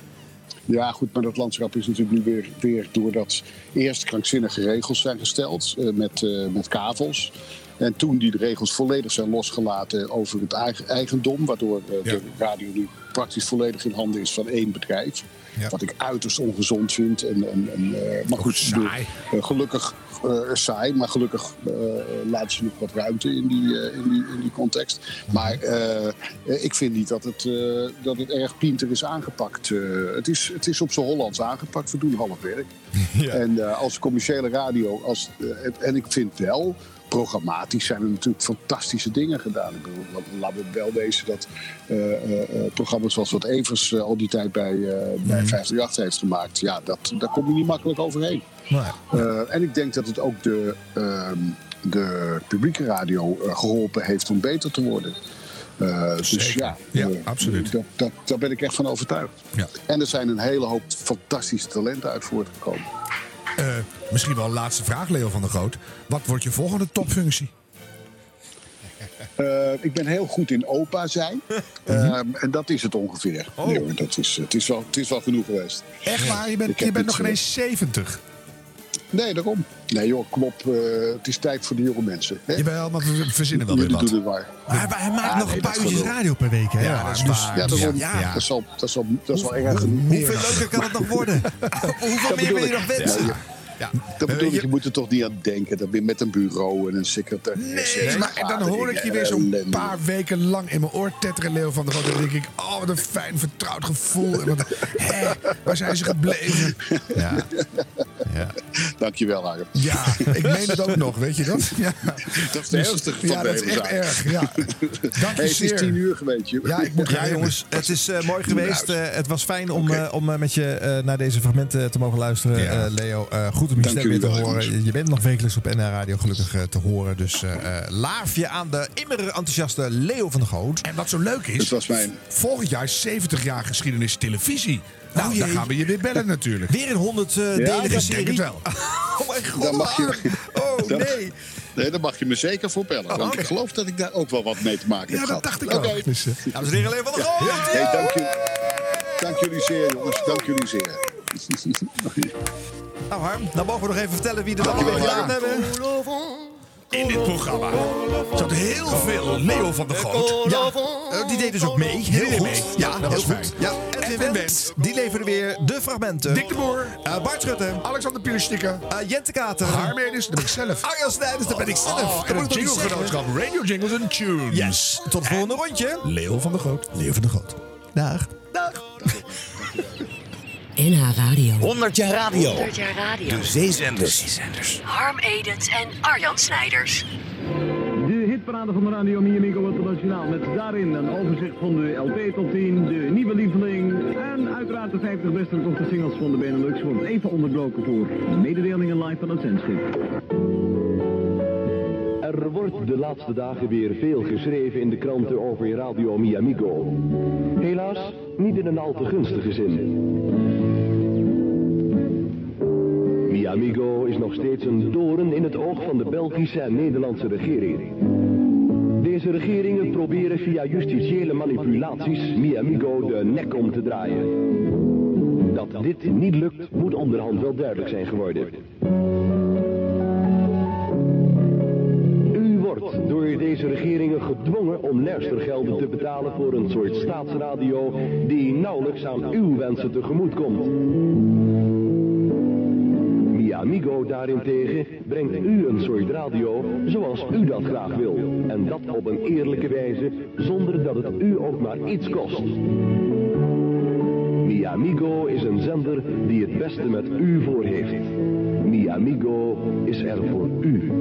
Ja, goed, maar dat landschap is natuurlijk nu weer, weer doordat eerst krankzinnige regels zijn gesteld uh, met, uh, met kavels. En toen die de regels volledig zijn losgelaten over het eigen, eigendom, waardoor uh, ja. de radio nu praktisch volledig in handen is van één bedrijf. Ja. Wat ik uiterst ongezond vind. En, en, en, uh, maar goed, saai. Uh, gelukkig uh, saai, maar gelukkig uh, laten ze nog wat ruimte in die, uh, in die, in die context. Maar uh, ik vind niet dat het, uh, dat het erg pinter is aangepakt. Uh, het, is, het is op z'n Hollands aangepakt. We doen half werk. Ja. En uh, als commerciële radio, als, uh, en ik vind wel... Programmatisch zijn er natuurlijk fantastische dingen gedaan. Ik bedoel, laten we wel wezen dat uh, uh, programma's zoals wat Evers uh, al die tijd bij, uh, mm. bij vijfhonderdachttien heeft gemaakt. Ja, dat, daar kom je niet makkelijk overheen. Nee. Uh, en ik denk dat het ook de, uh, de publieke radio uh, geholpen heeft om beter te worden. Uh, dus ja, ja uh, absoluut. Dat, dat, daar ben ik echt van overtuigd. Ja. En er zijn een hele hoop fantastische talenten uit voortgekomen. Uh, misschien wel een laatste vraag, Leo van der Groot. Wat wordt je volgende topfunctie? Uh, ik ben heel goed in opa zijn. Uh, en dat is het ongeveer. Oh. Nee, dat is, het, is wel, het is wel genoeg geweest. Echt waar? Je bent, je bent nog uh, ineens zeventig. Nee, daarom. Nee joh, kom op. Uh, het is tijd voor de jonge mensen. Hè? Jawel, maar we verzinnen wel weer wat. Doe het waar. Maar hij, hij maakt ah, nog nee, een paar uurtjes radio per week. Hè? Ja, Ja, dat is dus, waar. Ja, dat is, ja, wel, ja. dat is, al, dat is, al, dat is wel Hoe, erg genoeg. Hoeveel leuker kan het nog worden? Hoeveel meer wil je nog wensen? Ja, ja. Dat bedoel ik, je moet er toch niet aan denken. Dat weer met een bureau en een secretaresse. Nee, maar en dan hoor ik je weer zo'n paar weken lang in mijn oor tetteren, Leo van der Goot. En dan denk ik, oh, wat een fijn, vertrouwd gevoel. En wat, hè, waar zijn ze gebleven? Ja. Ja. Dankjewel, Harm. Ja, ik meen het ook nog, weet je dat? Ja. Dat is de ernstig van ja, de dat is echt zaak. erg. Ja. Dank je hey, het is tien uur geweest. Je. Ja, ik moet Ja, jongens, het is uh, mooi geweest. Uh, het was fijn om, okay. uh, om uh, met je uh, naar deze fragmenten te mogen luisteren, ja. uh, Leo. Uh, goed om je stem weer te horen. Jongens. Je bent nog wekelijks op N H Radio gelukkig uh, te horen. Dus uh, laaf je aan de immer enthousiaste Leo van der Goot. En wat zo leuk is, het was mijn... volgend jaar zeventig jaar geschiedenis televisie. Nou, oh, dan gaan we je weer bellen natuurlijk. Weer een honderd uh, ja, delige serie. Denk het wel. Oh mijn god. Dan mag je, oh dan, nee. Nee, daar mag je me zeker voor bellen. Want okay. ik geloof dat ik daar ook wel wat mee te maken heb ja, gehad. Ja, dat dacht ik okay. ook. Dus, uh, dames en heren, Leo van der Goot. Ja. Hey, dank, jullie, dank jullie zeer, jongens. Dank jullie zeer. Nou Harm, dan mogen we nog even vertellen wie er dan weer gedaan hebben. In dit programma zat heel veel Leo van der Goot. Ja, uh, die deed dus ook mee. Heel goed. Mee. Ja, dat was fijn. Ja, Edwin Wendt, Wendt, die leverde weer de fragmenten. Dick de Boer. Uh, Bart Schutte. Alexander Pierstikker. Uh, Jente Kater. Harm Edens, dat ben ik zelf. Arjan Snijders, dat ben ik zelf. Oh, en het jingle-genootschap Radio Jingles and Tunes. Yes. Tot het volgende rondje. Leo van der Goot. Leo van der Goot. Dag. Dag. N H Radio. honderd jaar radio. honderd jaar radio. De zeezenders. De zeezenders. Harm Edens en Arjan Snijders. De hitparade van de Radio Miamigo Internationaal met daarin een overzicht van de L P top tien, de nieuwe lieveling en uiteraard de vijftig beste en korte singles van de Benelux wordt even onderbroken voor mededelingen live van het zendschip. Er wordt de laatste dagen weer veel geschreven in de kranten over Radio Miamigo. Helaas niet in een al te gunstige zin. Miamigo is nog steeds een doorn in het oog van de Belgische en Nederlandse regering. Deze regeringen proberen via justitiële manipulaties Miamigo de nek om te draaien. Dat dit niet lukt, moet onderhand wel duidelijk zijn geworden. U wordt door deze regeringen gedwongen om luistergelden te betalen voor een soort staatsradio die nauwelijks aan uw wensen tegemoet komt. Miamigo daarentegen brengt u een soort radio zoals u dat graag wil. En dat op een eerlijke wijze, zonder dat het u ook maar iets kost. Miamigo is een zender die het beste met u voor heeft. Miamigo is er voor u.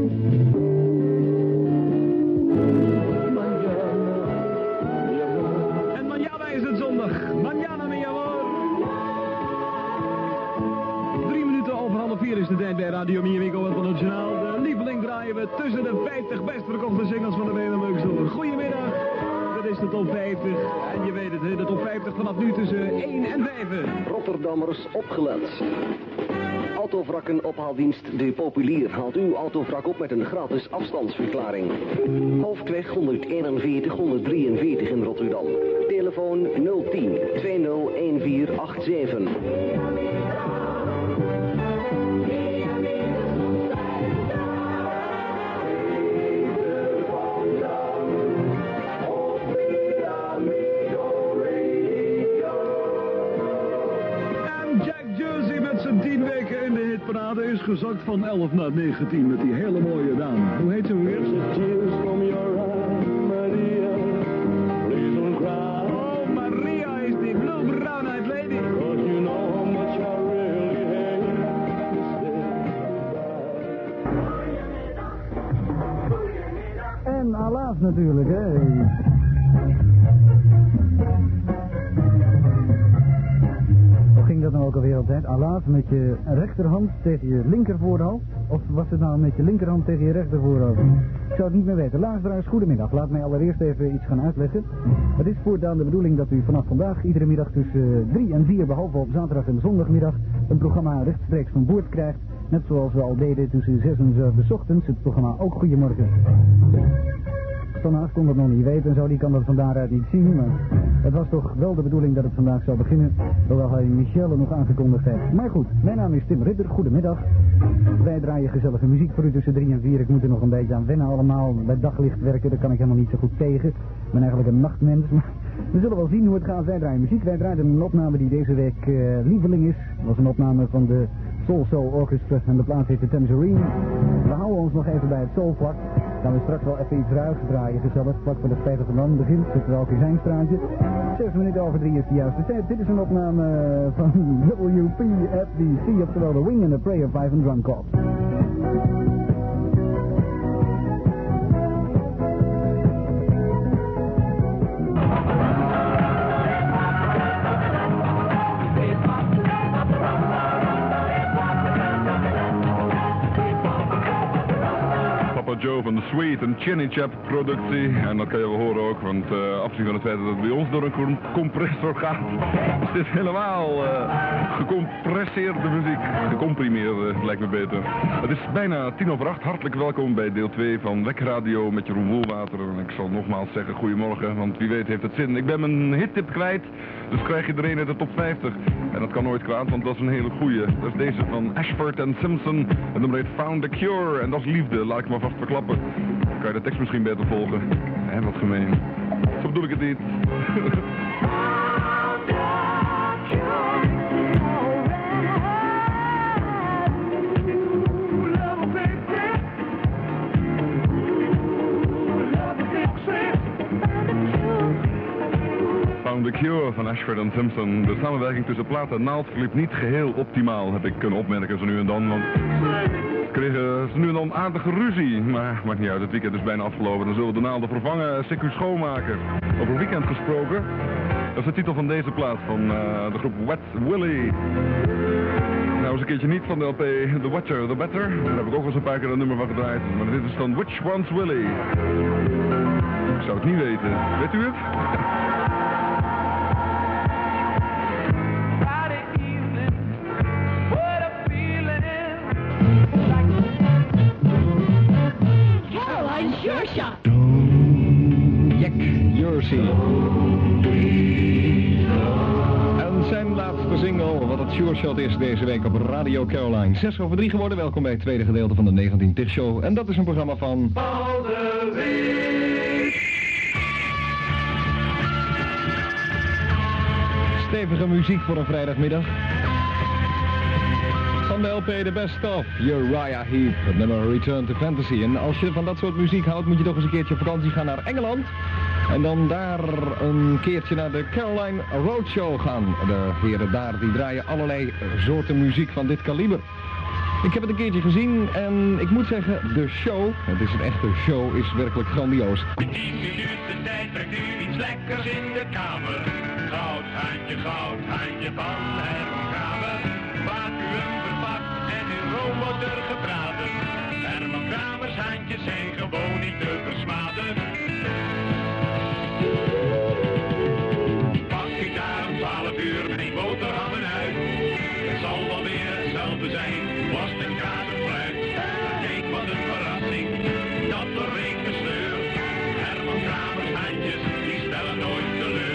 En manjana is het zondag. Manjana, mi amor. Over half vier is de tijd bij Radio Miamigo Internationaal. De lieveling draaien we tussen de vijftig best verkochte singles van de Benelux door. Goedemiddag, dat is de top vijftig. En je weet het, de top vijftig vanaf nu tussen één en vijf. Rotterdammers opgelet. Autovrakken ophaaldienst De Populier haalt uw autovrak op met een gratis afstandsverklaring. Hoofdweg honderdeenenveertig honderddrieënveertig in Rotterdam. Telefoon nul tien tweeëndertig vijftien achtenzeventig. tien weken in de hitparade is gezakt van elf naar negentien met die hele mooie dame. Hoe heet ze weer? Oh, Maria is die blue brown-eyed lady. En Alaaf natuurlijk, hè. Ging dat nou ook alweer altijd? Alaaf met je rechterhand tegen je linkervoorhoofd? Of was het nou met je linkerhand tegen je rechtervoorhoofd? Ik zou het niet meer weten. Luisteraars, goedemiddag. Laat mij allereerst even iets gaan uitleggen. Het is voortaan de bedoeling dat u vanaf vandaag iedere middag tussen drie en vier, behalve op zaterdag en zondagmiddag, een programma rechtstreeks van boord krijgt. Net zoals we al deden tussen zes en zeven 's ochtends, het programma Ook Goedemorgen. Ton Haas kon dat nog niet weten en zo, die kan dat van daaruit niet zien. Maar het was toch wel de bedoeling dat het vandaag zou beginnen, hoewel hij Michelle nog aangekondigd heeft. Maar goed, mijn naam is Tim Ridder, goedemiddag. Wij draaien gezellige muziek voor u tussen drie en vier. Ik moet er nog een beetje aan wennen allemaal. Bij daglicht werken, daar kan ik helemaal niet zo goed tegen. Ik ben eigenlijk een nachtmens, maar we zullen wel zien hoe het gaat. Wij draaien muziek. Wij draaien een opname die deze week uh, lieveling is. Dat was een opname van de Soul Soul Orchestra en de plaats heet de Tangerine. We houden ons nog even bij het soulvlak. Gaan we straks wel even iets ruigs draaien, gezellig. Vlak voor de Peter van Dam begint, zitten we ook in zijn straatje. Zeven minuten over drie is de juiste tijd. Dit is een opname van W P F D C, oftewel The Wing and the Prayer of Ivan Drum Corps. Joe van de Sweet, een Chinny Chap productie. En dat kan je wel horen ook, want uh, afgezien van het feit dat het bij ons door een compressor gaat, is dit helemaal uh, gecompresseerde muziek. Gecomprimeerde, lijkt me beter. Het is bijna tien over acht. Hartelijk welkom bij deel twee van Wekradio met Jeroen Woelwater. En ik zal nogmaals zeggen goedemorgen, want wie weet heeft het zin. Ik ben mijn hittip kwijt, dus krijg je er een uit de top vijftig. En dat kan nooit kwaad, want dat is een hele goeie. Dat is deze van Ashford and Simpson. En nummer heet Found a Cure. En dat is liefde, laat ik maar vast verklappen. Dan kan je de tekst misschien beter volgen. En wat gemeen. Zo bedoel ik het niet. The Cure van Ashford and Simpson. De samenwerking tussen plaat en naald verliep niet geheel optimaal, heb ik kunnen opmerken zo nu en dan. Want ze kregen ze nu en dan aardige ruzie. Maar maakt niet uit, het weekend is bijna afgelopen. Dan zullen we de naalden vervangen, C Q schoonmaken. Over weekend gesproken. Dat is de titel van deze plaat van uh, de groep Wet Willie. Nou eens een keertje niet van de L P The Watcher, The Better. Daar heb ik ook wel eens een paar keer een nummer van gedraaid. Maar dit is van Which One's Willie? Ik zou het niet weten. Weet u het? Jack Jersey. En zijn laatste single, wat het Sure Shot is deze week op Radio Caroline. Zes over drie geworden, welkom bij het tweede gedeelte van de negentien Tig Show. En dat is een programma van... Paul de Wit. Stevige muziek voor een vrijdagmiddag. Van de L P The Best Of, Uriah Heep, het nummer Return to Fantasy. En als je van dat soort muziek houdt, moet je toch eens een keertje op vakantie gaan naar Engeland. En dan daar een keertje naar de Caroline Roadshow gaan. De heren daar, die draaien allerlei soorten muziek van dit kaliber. Ik heb het een keertje gezien en ik moet zeggen, de show, het is een echte show, is werkelijk grandioos. tien minuten tijd brengt u iets lekkers in de kamer. Goud, handje, goud, handje van Herman Kramer. Vacuüm verpakt en in roomboter gebraden. Herman Kramers handjes zijn gewoon niet te versmaden. Pak ik daar om twaalf uur mijn boterham en uit. Het zal wel weer hetzelfde zijn, worst en kaas en fruit. Kijk wat een verrassing, dat rekensleur. Herman Kramers handjes, die stellen nooit teleur.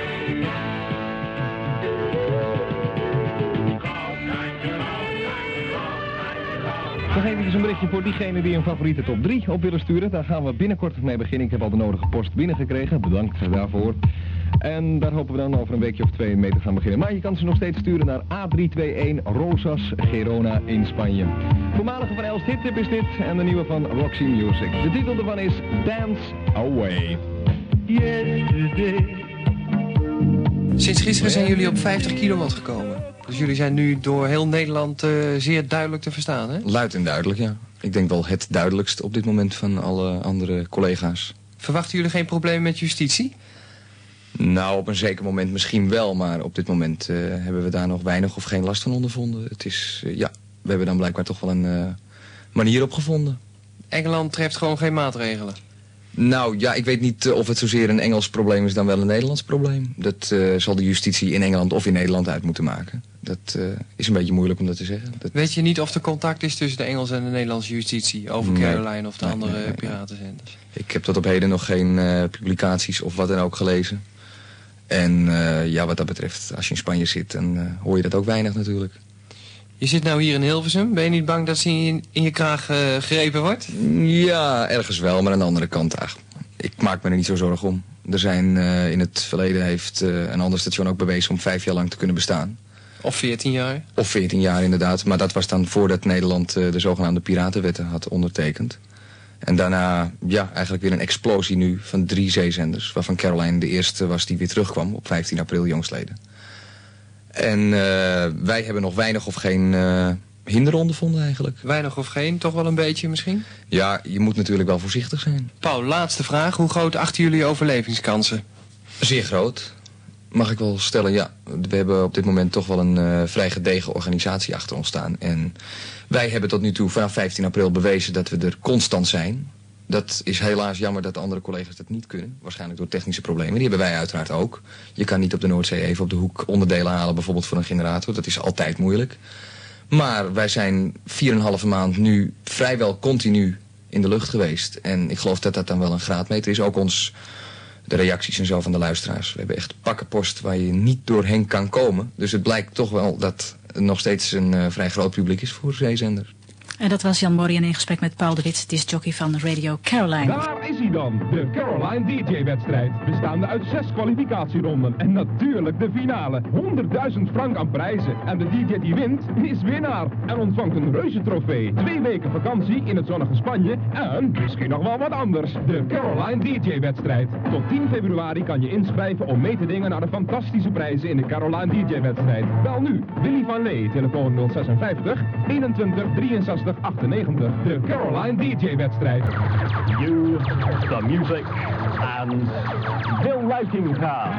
Nog eventjes een berichtje voor diegenen die een favoriete top drie op willen sturen. Daar gaan we binnenkort mee beginnen. Ik heb al de nodige post binnengekregen. Bedankt daarvoor. En daar hopen we dan over een weekje of twee mee te gaan beginnen. Maar je kan ze nog steeds sturen naar A drie twee een Rosas, Gerona in Spanje. Voormalige van Elst Hittip is dit en de nieuwe van Roxy Music. De titel ervan is Dance Away. Yesterday. Sinds gisteren zijn jullie op vijftig kilowatt gekomen. Dus jullie zijn nu door heel Nederland uh, zeer duidelijk te verstaan, hè? Luid en duidelijk, ja. Ik denk wel het duidelijkst op dit moment van alle andere collega's. Verwachten jullie geen problemen met justitie? Nou, op een zeker moment misschien wel, maar op dit moment uh, hebben we daar nog weinig of geen last van ondervonden. Het is, uh, ja, we hebben dan blijkbaar toch wel een uh, manier op gevonden. Engeland treft gewoon geen maatregelen? Nou ja, ik weet niet uh, of het zozeer een Engels probleem is dan wel een Nederlands probleem. Dat uh, zal de justitie in Engeland of in Nederland uit moeten maken. Dat uh, is een beetje moeilijk om dat te zeggen. Dat... Weet je niet of er contact is tussen de Engelse en de Nederlandse justitie over Nee. Caroline of de Nee, andere nee, nee, piratenzenders? Ik heb tot op heden nog geen uh, publicaties of wat dan ook gelezen. En uh, ja, wat dat betreft, als je in Spanje zit, dan uh, hoor je dat ook weinig natuurlijk. Je zit nou hier in Hilversum. Ben je niet bang dat ze in, in je kraag uh, gegrepen wordt? Ja, ergens wel, maar aan de andere kant, ach, ik maak me er niet zo zorgen om. Er zijn uh, in het verleden heeft uh, een ander station ook bewezen om vijf jaar lang te kunnen bestaan. Of veertien jaar? Of veertien jaar inderdaad, maar dat was dan voordat Nederland uh, de zogenaamde piratenwetten had ondertekend. En daarna, ja, eigenlijk weer een explosie nu van drie zeezenders, waarvan Caroline de eerste was die weer terugkwam op vijftien april jongstleden. En uh, wij hebben nog weinig of geen uh, hinder ondervonden eigenlijk. Weinig of geen, toch wel een beetje misschien? Ja, je moet natuurlijk wel voorzichtig zijn. Paul, laatste vraag. Hoe groot achten jullie overlevingskansen? Zeer groot. Mag ik wel stellen, ja. We hebben op dit moment toch wel een uh, vrij gedegen organisatie achter ons staan. En wij hebben tot nu toe vanaf vijftien april bewezen dat we er constant zijn. Dat is helaas jammer dat de andere collega's dat niet kunnen. Waarschijnlijk door technische problemen. Die hebben wij uiteraard ook. Je kan niet op de Noordzee even op de hoek onderdelen halen, bijvoorbeeld voor een generator. Dat is altijd moeilijk. Maar wij zijn vier en een halve maand nu vrijwel continu in de lucht geweest. En ik geloof dat dat dan wel een graadmeter is. Ook ons, de reacties en zo van de luisteraars. We hebben echt pakkenpost waar je niet doorheen kan komen. Dus het blijkt toch wel dat er nog steeds een uh, vrij groot publiek is voor zeezender. En dat was Jan Borjan in gesprek met Paul de Wit, discjockey van Radio Caroline. Daar is hij dan, de Caroline D J-wedstrijd. Bestaande uit zes kwalificatieronden en natuurlijk de finale. honderdduizend frank aan prijzen. En de D J die wint, is winnaar. En ontvangt een reuze trofee. Twee weken vakantie in het zonnige Spanje. En misschien nog wel wat anders. De Caroline D J-wedstrijd. Tot tien februari kan je inschrijven om mee te dingen naar de fantastische prijzen in de Caroline D J-wedstrijd. Bel nu, Willy van Lee, telefoon nul zesenvijftig, eenentwintig, drieënzestig, achtennegentig. De Caroline D J-wedstrijd. You, the music, and Bill Lijkinga.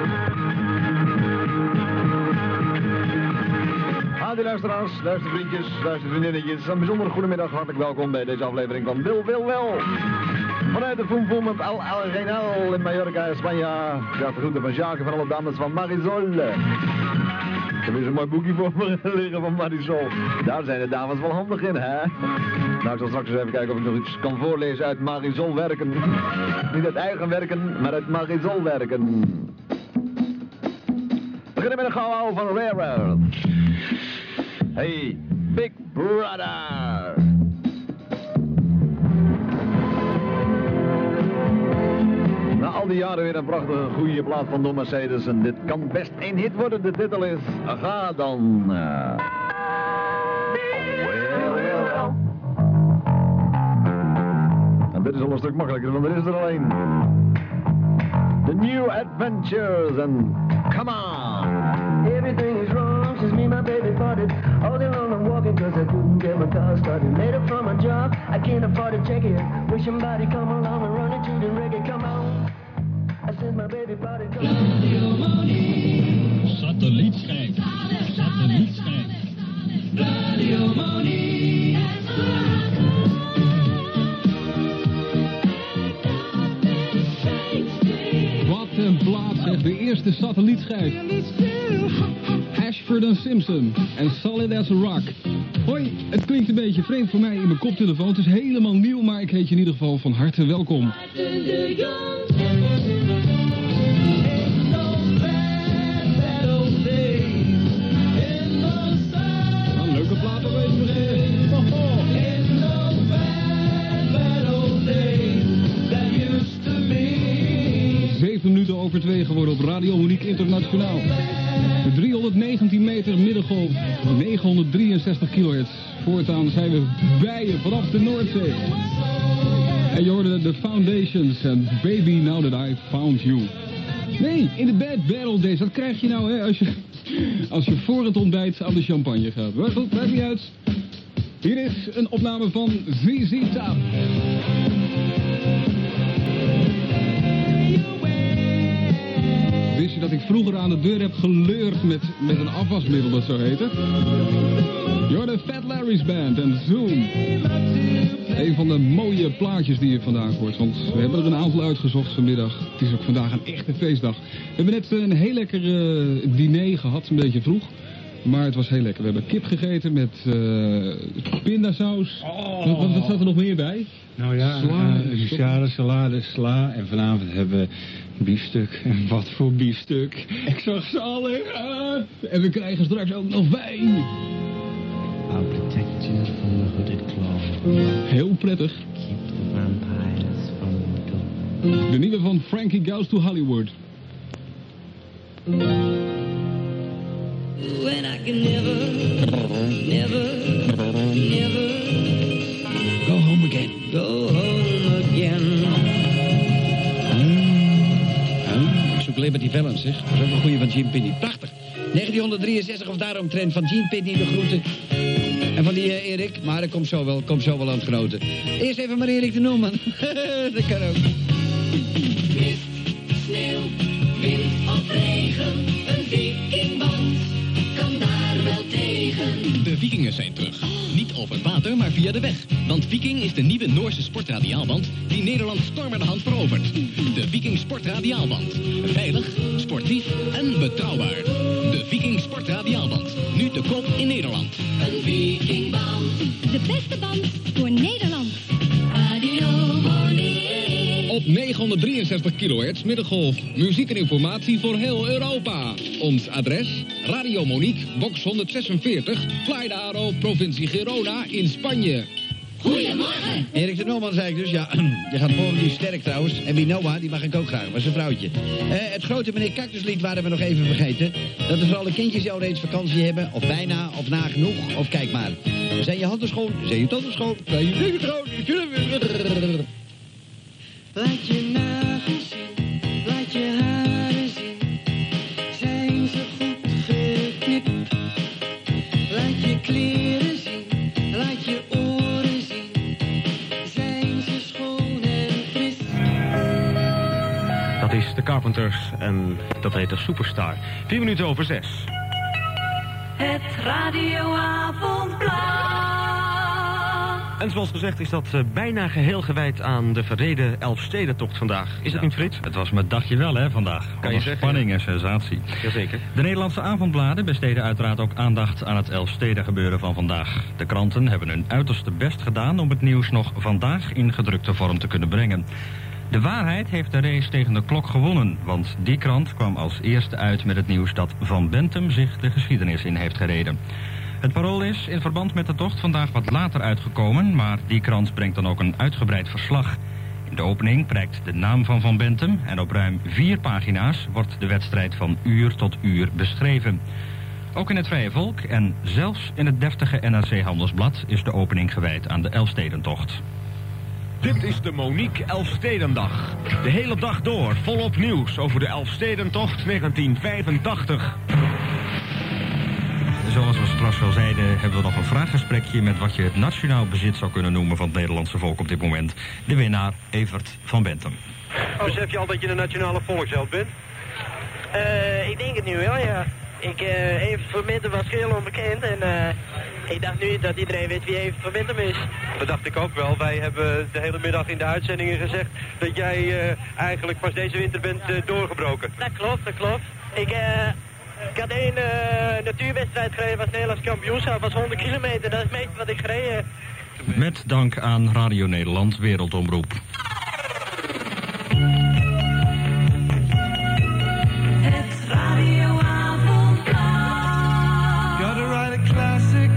Hadi luisteraars, luistervriendjes, luistervriendinnetjes. Een bijzondere goedemiddag, hartelijk welkom bij deze aflevering van Wil Wil Wel. Vanuit de Foem Foem op El Arenal in Mallorca, Spanje. Graag de groeten van Jacques van alle dames van Marisol. Ik heb eens een mooi boekje voor me liggen van Marisol. Daar zijn de dames wel handig in, hè? Nou, ik zal straks eens even kijken of ik nog iets kan voorlezen uit Marisol werken. Niet uit eigen werken, maar uit Marisol werken. We beginnen met een gauw van Rare. Hey, Big Brother. Na al die jaren weer een prachtige goede plaat van Don Mercedes. En dit kan best een hit worden. De titel is Ga dan. Uh... Well, well, well. En dit is al een stuk makkelijker, want er is er alleen. The New Adventures and Come On. Everything is wrong since me and my baby parted. All day long I'm walking cause I couldn't get my car started. Later from my job, I can't afford to check it. Wish somebody come along and run it to the reggae, come on. I said my baby parted, come on. Satellietschijf. Satellietschijf. Radio Money. Wat een plaat, zeg. De eerste satellietschijf. Ashford en Simpson en Solid as a Rock. Hoi, het klinkt een beetje vreemd voor mij in mijn koptelefoon. Het is helemaal nieuw, maar ik heet je in ieder geval van harte welkom. Een leuke plaat om even te Zeven minuten over twee geworden op Radio Monique Internationaal. De driehonderdnegentien meter middengolf, negenhonderddrieënzestig kilohertz. Voortaan zijn we bij je vanaf de Noordzee. En je hoorde de Foundations en Baby Now That I Found You. Nee, in de Bad Battle Days, dat krijg je nou hè, als je, als je voor het ontbijt aan de champagne gaat. Maar goed, maakt niet uit. Hier is een opname van Z Z Top. Wist je dat ik vroeger aan de deur heb geleurd met, met een afwasmiddel dat zo heette? You're the Fat Larry's Band en Zoom. Een van de mooie plaatjes die je vandaag hoort, want we hebben er een aantal uitgezocht vanmiddag. Het is ook vandaag een echte feestdag. We hebben net een heel lekker uh, diner gehad, een beetje vroeg. Maar het was heel lekker. We hebben kip gegeten met uh, pindasaus. Oh. Wat, wat, wat zat er nog meer bij? Nou ja, Sla, uh, salade, salade, sla. En vanavond hebben we biefstuk. En wat voor biefstuk. Ik zag ze al. Uh, en we krijgen straks ook nog wijn. I'll protect you from the hooded claw. Heel prettig. Keep the vampires from the door. De nieuwe van Frankie Goes to Hollywood. When I can never, never, never go home again. Go home again. Mm. Ik zoek Liberty Valance, zeg. Dat is ook een goeie van Gene Pitney. Prachtig. negentien drieënzestig of daaromtrent van Gene Pitney de groeten. En van die uh, Erik, maar dat komt zo wel, komt zo wel aan het grote. Eerst even maar Erik de Noeman. Dat kan ook. Mist, sneeuw, wind of regen, een vikingband kan daar wel tegen. De Vikingen zijn terug. Niet over water, maar via de weg. Want Viking is de nieuwe Noorse sportradiaalband die Nederland stormerhand verovert. De Viking Sportradiaalband. Veilig, sportief en betrouwbaar. De Viking Sportradiaalband. Nu te koop in Nederland. Een vikingband. De beste band voor Nederland. Radio Monique. Op negenhonderddrieënzestig kilohertz middengolf. Muziek en informatie voor heel Europa. Ons adres: Radio Monique, box honderdzesenveertig, Flaidaro, provincie Girona in Spanje. Goedemorgen. Erik de Norman zei ik dus, ja, je gaat morgen die sterk trouwens. En Binoa, die mag ik ook graag, was een vrouwtje. Uh, het grote meneer Cactuslied waren we nog even vergeten. Dat is voor alle kindjes die al reeds vakantie hebben, of bijna, of nagenoeg, of kijk maar. Zijn je handen schoon, zijn je tanden schoon, zijn je dingen schoon. Laat je nagels zien, laat je haren zien. Zijn ze goed geknipt? Laat je kleren zien, laat je oren zien. Zijn ze schoon en fris? Dat is de Carpenters en dat heet de Superstar. Vier minuten over zes. Het radioavondblad. En zoals gezegd is dat uh, bijna geheel gewijd aan de verreden Elfstedentocht vandaag. Is het niet, Frits? Het was mijn dagje wel, hè, vandaag. Kan je zeggen? Spanning en sensatie. Jazeker. De Nederlandse avondbladen besteden uiteraard ook aandacht aan het Elfsteden gebeuren van vandaag. De kranten hebben hun uiterste best gedaan om het nieuws nog vandaag in gedrukte vorm te kunnen brengen. De Waarheid heeft de race tegen de klok gewonnen, want die krant kwam als eerste uit met het nieuws dat Van Bentum zich de geschiedenis in heeft gereden. Het Parool is in verband met de tocht vandaag wat later uitgekomen, maar die krant brengt dan ook een uitgebreid verslag. In de opening prijkt de naam van Van Bentum en op ruim vier pagina's wordt de wedstrijd van uur tot uur beschreven. Ook in het Vrije Volk en zelfs in het deftige N R C Handelsblad is de opening gewijd aan de Elfstedentocht. Dit is de Monique Elfstedendag. De hele dag door volop nieuws over de Elfstedentocht negentien vijfentachtig. Zoals we straks al zeiden, hebben we nog een vraaggesprekje met wat je het nationaal bezit zou kunnen noemen van het Nederlandse volk op dit moment. De winnaar, Evert van Bentum. Besef je al dat je een nationale volksheld bent? Uh, ik denk het nu wel, ja. Ik, uh, Evert van Bentum was heel onbekend en uh, ik dacht nu dat iedereen weet wie Evert van Bentum is. Dat dacht ik ook wel. Wij hebben de hele middag in de uitzendingen gezegd dat jij uh, eigenlijk pas deze winter bent uh, doorgebroken. Dat klopt, dat klopt. Ik, uh, ik had één uh, natuurwedstrijd gereden, was Nederlands kampioenschap, was honderd kilometer. Dat is het meeste wat ik gereden heb. Met dank aan Radio Nederland Wereldomroep. Het radioavondblad. Gotta write a classic.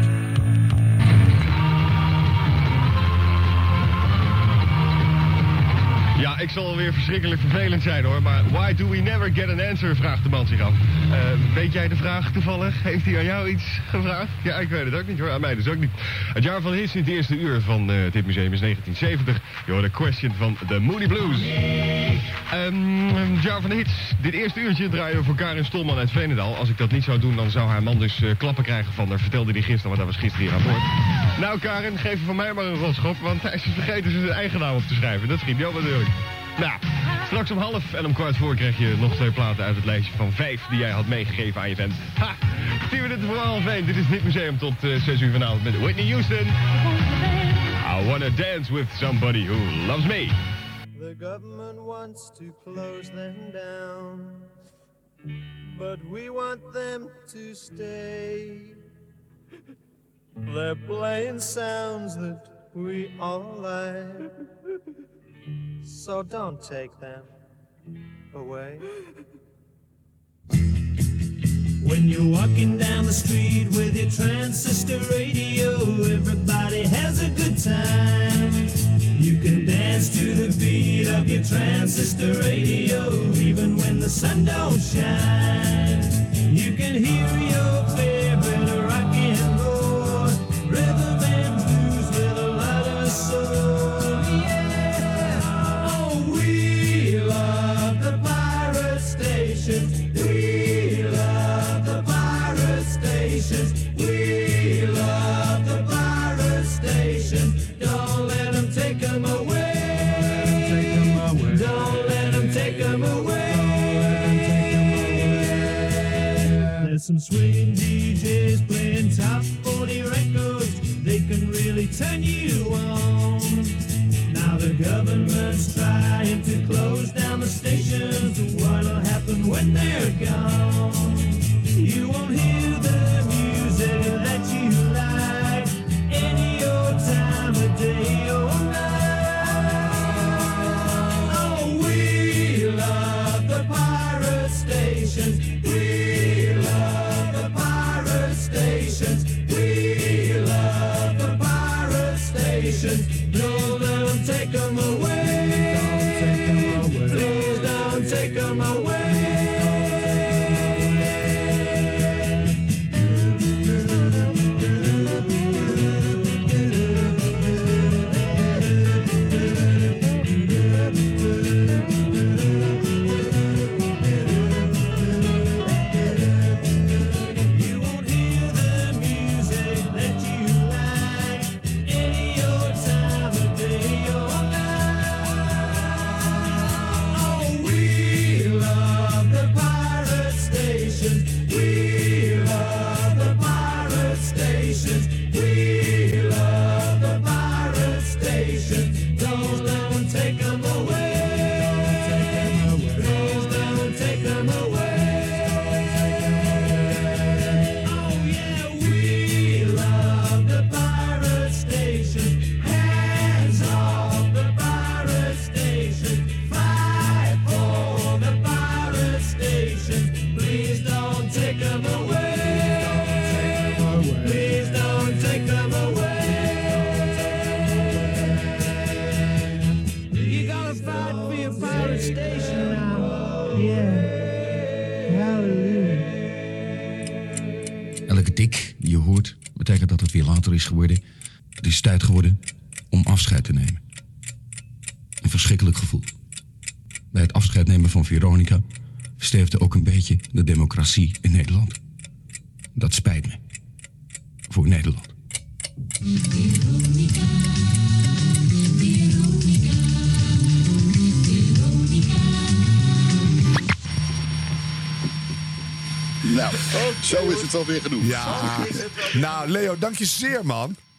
Ja, ik zal weer verschrikkelijk vervelend zijn hoor, maar why do we never get an answer, vraagt de man zich af. Uh, weet jij de vraag toevallig? Heeft hij aan jou iets gevraagd? Ja, ik weet het ook niet hoor, aan mij dus ook niet. Het jaar van de hits in het eerste uur van uh, dit museum is negentien zeventig. Je hoort de question van de Moody Blues. Um, het jaar van de hits. Dit eerste uurtje draaien we voor Karin Stolman uit Veenendaal. Als ik dat niet zou doen, dan zou haar man dus uh, klappen krijgen van haar. Vertelde hij gisteren, want hij was gisteren hier aan boord. Nou Karin, geef er van mij maar een rotschop, want hij is vergeten zijn eigen naam op te schrijven. Dat schiet jou natuurlijk. Nou, straks om half en om kwart voor krijg je nog twee platen uit het lijstje van vijf die jij had meegegeven aan je fans. Ha! tien minuten voor half één. Dit is Dit Museum tot uh, zes uur vanavond met Whitney Houston. I wanna dance with somebody who loves me. The government wants to close them down, but we want them to stay. They're playing sounds that we all like, so don't take them away. When you're walking down the street with your transistor radio, everybody has a good time. You can dance to the beat of your transistor radio, even when the sun don't shine. You can hear your favorite rock and roll, rhythm and blues with a lot of soul. Yeah, oh, we love the pirate station. We love the pirate station. We love the pirate station. Don't let them take them away. Don't let them take them away. There's some swinging D Js playing top forty records. They can really turn you on. Now the government's trying to close down the stations. What'll happen when they're gone? You won't hear the music that you like any old time of day or night. Oh, we love the pirate stations. We love the pirate stations. We love the pirate stations. Don't let them take them away. Please don't take them away. Elke tik die je hoort, betekent dat het weer later is geworden. Het is tijd geworden om afscheid te nemen. Een verschrikkelijk gevoel. Bij het afscheid nemen van Veronica sterfte ook een beetje de democratie in Nederland. Dat spijt me. Voor Nederland. Veronica, Veronica, Veronica. Nou, zo is het alweer genoeg. Ja, nou Leo, dank je zeer, man.